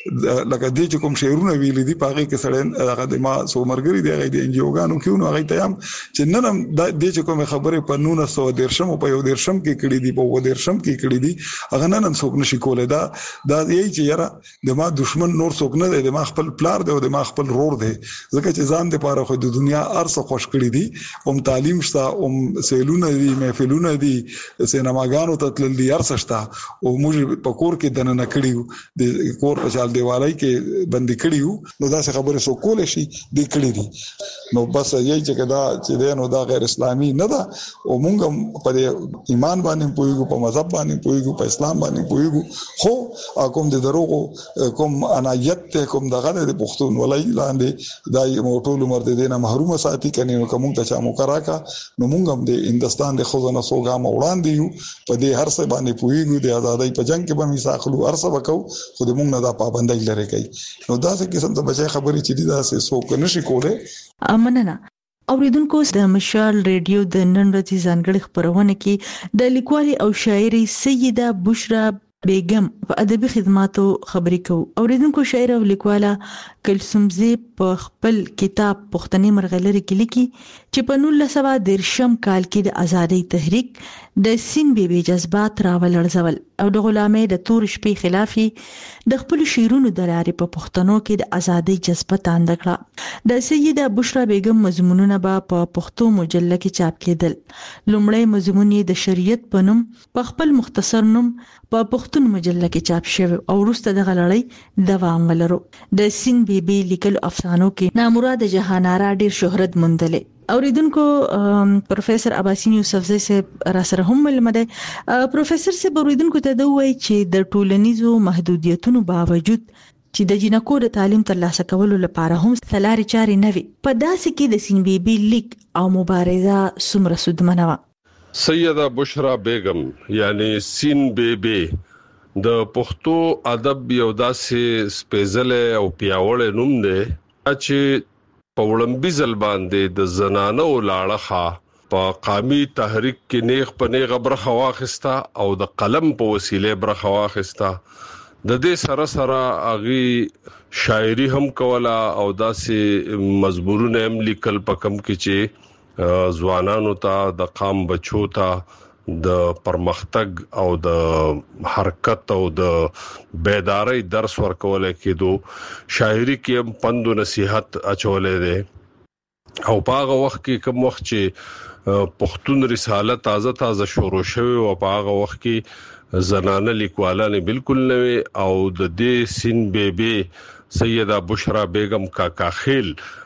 لکه دې چې کوم شعرونه ویل دي پاګه کې سړی هغه د ما سومرګری دی هغه د انجیوګانو کې نو هغه ته هم چې نن دې چې کوم خبره په 1913 په 13 کې کړې دي په 13 کې کړې دي هغه نن هم څوک نشي کولای. دا یی چې یاره د ما دشمن نور څوک نه دی د ما خپل پلار دی او د ما خپل رور دی ځکه چې ځان د پاره خو د دنیا ارسه خوش کړی دي او تعلیم شته او سیلونه دي محفلونه دي سینماګانو ته تل دي ارسه شته او موږ په کور کې دنه نه کړیو د کور په چال دیوالای کې بندي کړیو نو دا څه خبره سو کول شي د کړی دي. نو بس یی چې دا چې نو دا غیر اسلامي نه ده او موږ په ایمان باندې پویګو په مذهب باندې پویګو په اسلام باندې پویګو خو کوم د دروغو کوم انایت کوم دغه د پښتون ولای لاندې دا یو ټول عمر د دینه محروم ساتي کني نو کوم ته چا مکراکا نو موږ هم د هندستان د خزانه سوګام وړاندې یو په دې هر څه باندې پویګو د ازادۍ په جنگ کې به میساخلو ارسه وکاو خو د موږ نه دا پابندۍ لري کوي. نو دا څه قسم ته بچي خبرې چې دا څه څوک نشي کوله. مننه. اوریدونکو د مشال ریډیو د نن ورځې ځانګړي خبرونه کې د لیکوالي او شاعري سیده بشرا بیگم په ادبي خدماتو خبرې کوو. اوریدونکو شاعر او لیکواله کلثومزی په خپل کتاب پښتني مرغلري کې لیکي چې په 1913 کال کې د آزادۍ تحریک د سین بیبي جذبات راولړزول او د غلامۍ د تور شپې خلاف د خپل شیرونو د لارې په پښتنو کې د آزادۍ جذبه تاند کړه. د سیده بشرا بیگم مضمونونه په پښتو مجله کې چاپ کېدل. لومړی مضمون د شریعت په نوم په خپل مختصر نوم په پښتون مجله کې چاپ شوی او وروسته د غلړۍ دوام ولرو. د سین بیبي لیکل افسانو کې نامراد جهانارا ډیر شهرت موندلې. اوریدونکو پروفیسور عباسین یوسفزی سے را سره هم ملمده. پروفیسور سے اوریدونکو ته دوی چې د ټولنیزو محدودیتونو باوجود چې د جنکو د تعلیم ترلاسه کولو لپاره هم سلاري چاري نه وي په داسې کې د سین بیبي لیک او مبارزه څومره سودمنه وه. سیده بشرا بیگم یعنی سین بیبي د پښتو ادب یو داسې سپیزله او پیاوړ نوم دی چې په وړاندې ځل باندې د زنانو لاړخه په قامي تحریک کې نیغ په نیغ برخه واخستا او د قلم په وسیله برخه واخستا. د دې سره سره اغي شاعري هم کولا او داسې مزبورونه هم لیکل پکم کې چې ځوانانو ته د قام بچو ته د پرمختګ او د حرکت او د بیداری درس ورکول کېدو. شاعري کې هم پند او نصيحت اچولې ده او په هغه وخت کې کوم وخت چې پښتون رساله تازه شروع شوه او په هغه وخت کې زنانه لیکوالانه بالکل نه او د دې سین بیبي سیده بشرا بیگم کاکا خیل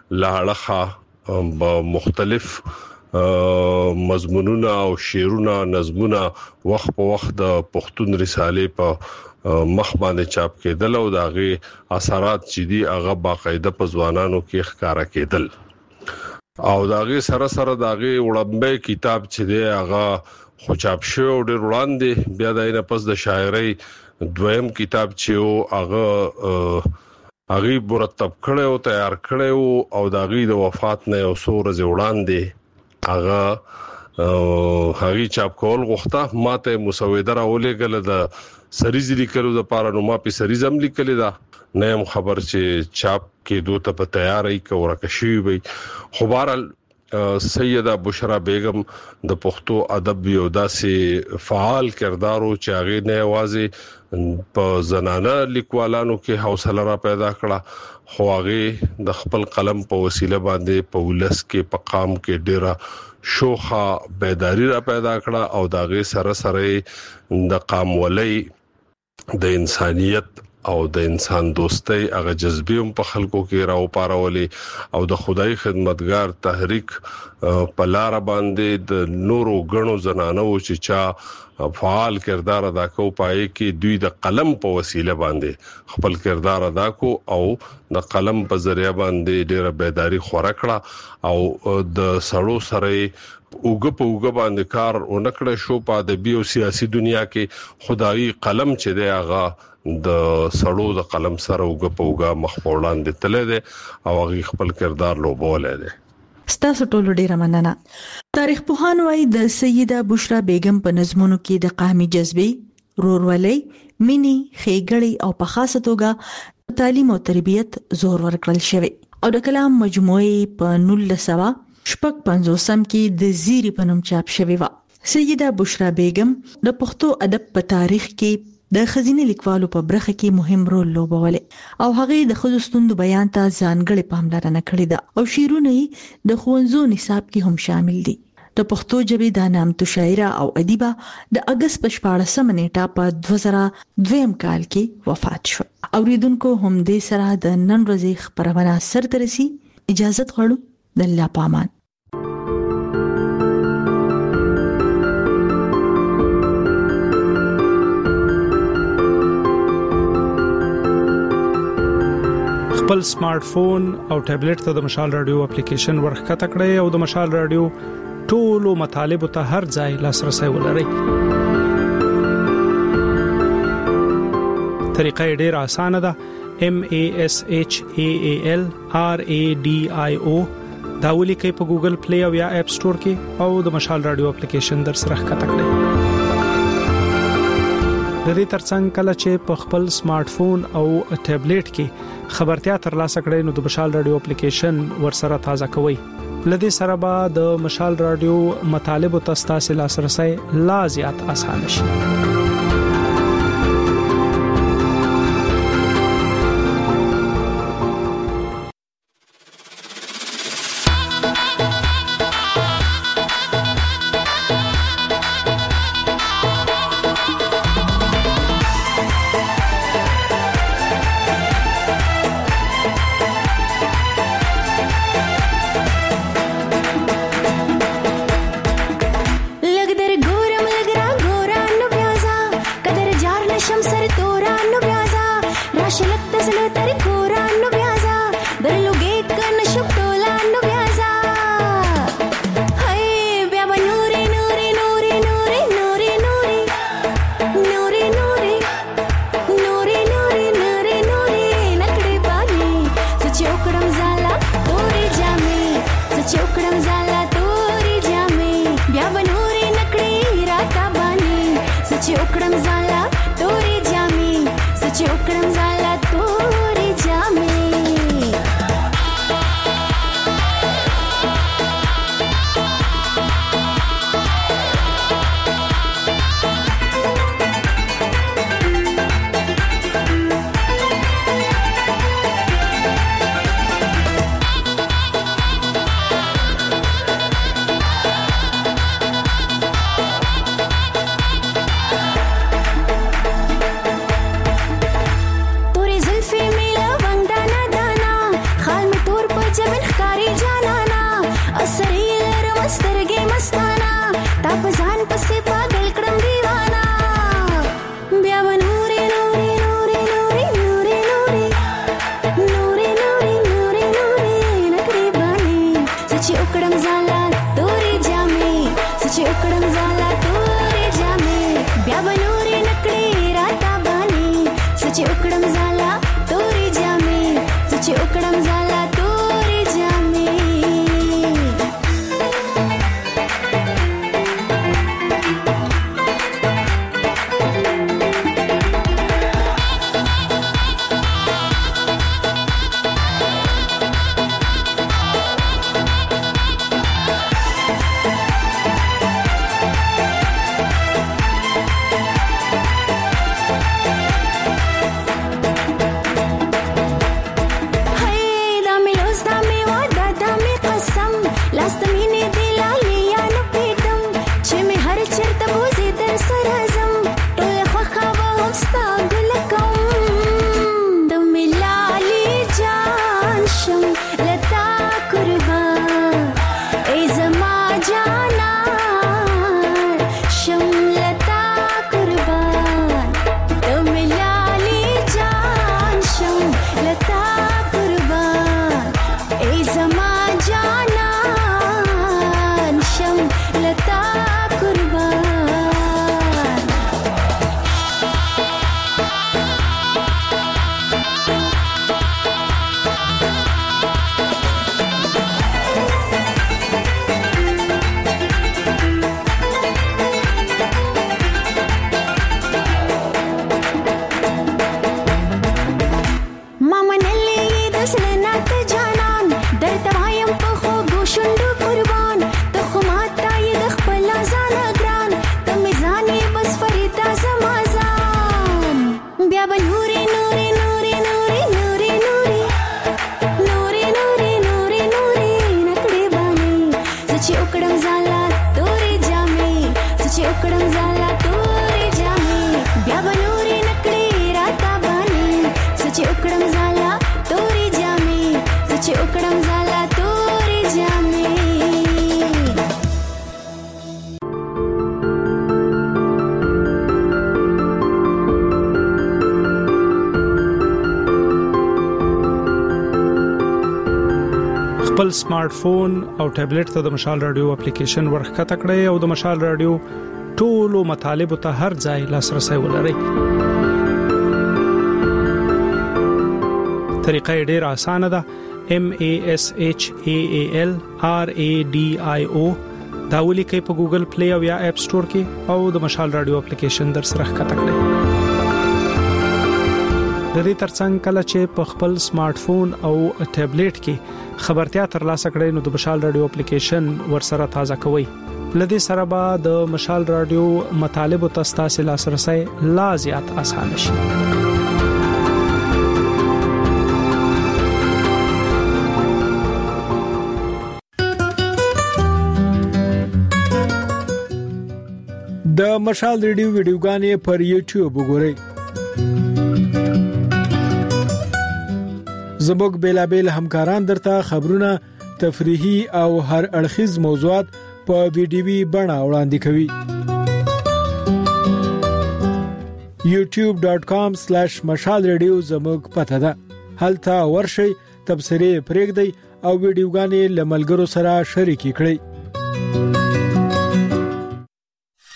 لاړه مختلف مضمونونه او شعرونه نظمونه وخت په وخت د پښتون رساله په مخ باندې چاپ کېدل او داغه اثرات چې دي هغه باقاعده په ځوانانو کې ښکارا کېدل او داغه سره داغه وړمبه کتاب چې دی هغه خو چاپ شو ډیر وړاندې بیا داینه پس د شاعرۍ دویم کتاب چې هغه مرتب کړي او تیار کړي او داغه د وفات نه یو څو ورځې وړاندې هغه چاپ کول غوښته ماته مسوده راولېګل د سریز لیکلو د پاره نو ما په سریز هم لیکل دا نیم خبر چې چاپ کې دوه ته تیاری کوي شي وي خو بهرال سیده بشرا بیگم د پښتو ادب یو داسې فعال کردارو چې هغه نه आवाज په زنانه لیکوالانو کې حوصله را پیدا کړه خو هغه د خپل قلم په وسیله باندې په ولس کې په قام کې ډیره شوخه بیداری را پیدا کړه او داغه سره د قام ولې د انسانيت او د انسان دوستۍ هغه جذبه هم په خلکو کې راو پارولې او د خدای خدمتګار تحریک په لار باندې د نورو غنو زنانو چې چا فعال کردار ادا کو پای کې دوی د قلم په وسیله باندې خپل کردار ادا کو او د قلم په ذریعہ باندې ډیره بیداری خورا کړه او د سړو سره اوګه باندې کار ونکړه شو په ادبي او سیاسي دنیا کې خدای قلم چې دی هغه د سړو د قلم سره اوګه مخ پوړان دي تل دي او هغه خپل کردار لوبولې دي ستاسو ټول ډیره مننه تاریخ پوهان وايي د سیده بشرا بیگم په نظمونو کې د قومي جذبې رورولۍ مینی خېګړې او په خاصه توګه تعلیم او تربیت زور ورکړل شوی او د کلام مجموعه په 1950 کې د زیری په نوم چاپ شوی و سیده بشرا بیگم د پښتو ادب په تاریخ کې د خزینه لیکوالو په برخه کې مهم رول لوبوله او هغه د خصوصتوند بیان ته ځانګړې پاملرنه کړې ده او شعرونه د خوانزو نصاب کې هم شامل دي د پښتو ژبې د نامتو شاعره او ادیبه د اگست په 14 نیټه په 2002 کال کې وفات شو اوریدونکو هم دې سره د نن ورځې خبرونه سره ترسي اجازه غواړو د الله پامان خپل سمارټ فون او ټابلیټ ته د مشال رادیو اپلیکیشن ورخکته کړئ او د مشال رادیو ټولو مطالب ته هر ځای لاسرسي ولرئ. طریقه ډیره اسانه ده. MASHAAL RADIO دا ولیکئ په ګوګل پلی او یا اپ سٹور کې او د مشال رادیو اپلیکیشن در سره ښکته کړئ. د دې ترڅنګ کله چې په خپل سمارټ فون او ټابلیټ کې خبرتیا ترلاسه کړئ نو د مشال رادیو اپلیکیشن ورسره تازه کوئ. لدې سره به د مشال رادیو مطالب او تاسو لاسرسي لا زیات اسانه شي. داسې پاگل کړم دیوانا بیا به نورې نورې نورې نورې نورې نورې نورې نورې نورې نکړې باندې سچې وکړم ځاله تورې جامې سچې وکړم ځاله تورې جامې بیا به نورې نکړې راته باندې سچې وکړم ځاله تورې جامې سچې وکړم ځاله تورې جامې خپل سمارټ فون او ټابلیټ ته د مشال رادیو اپلیکیشن ورخکته کړئ او د مشال رادیو ټولو مطالبه ته هر ځای لاسرسي ولرئ. طریقه ډېر اسانه ده. MASHAALRADIO دا ولیکئ په ګوګل پلی او یا اپ سٹور کې او د مشال رادیو اپلیکیشن در سره ښکته کړئ. د دې ترڅنګ کله چې په خپل سمارټ فون او ټابلیټ کې خبرتیا ترلاسه کړئ نو د مشال رادیو اپلیکیشن ورسره تازه کوئ. لدې سره به د مشال رادیو مطالبه تاسو لاسرسي لا زیات آسان شي. د مشال ریډیو ویډیوګانې پر یوټیوب وګورئ. زموږ بیلابل همکاران درته خبرونه، تفریحي او هر اړخیز موضوعات په ویډیوي بڼه وړاندې کوي. youtube.com/mashalradio زموږ پته ده. هلته ورشئ، تبصرې پرېږدئ او ویډیوګانې لملګرو سره شریکې کړئ.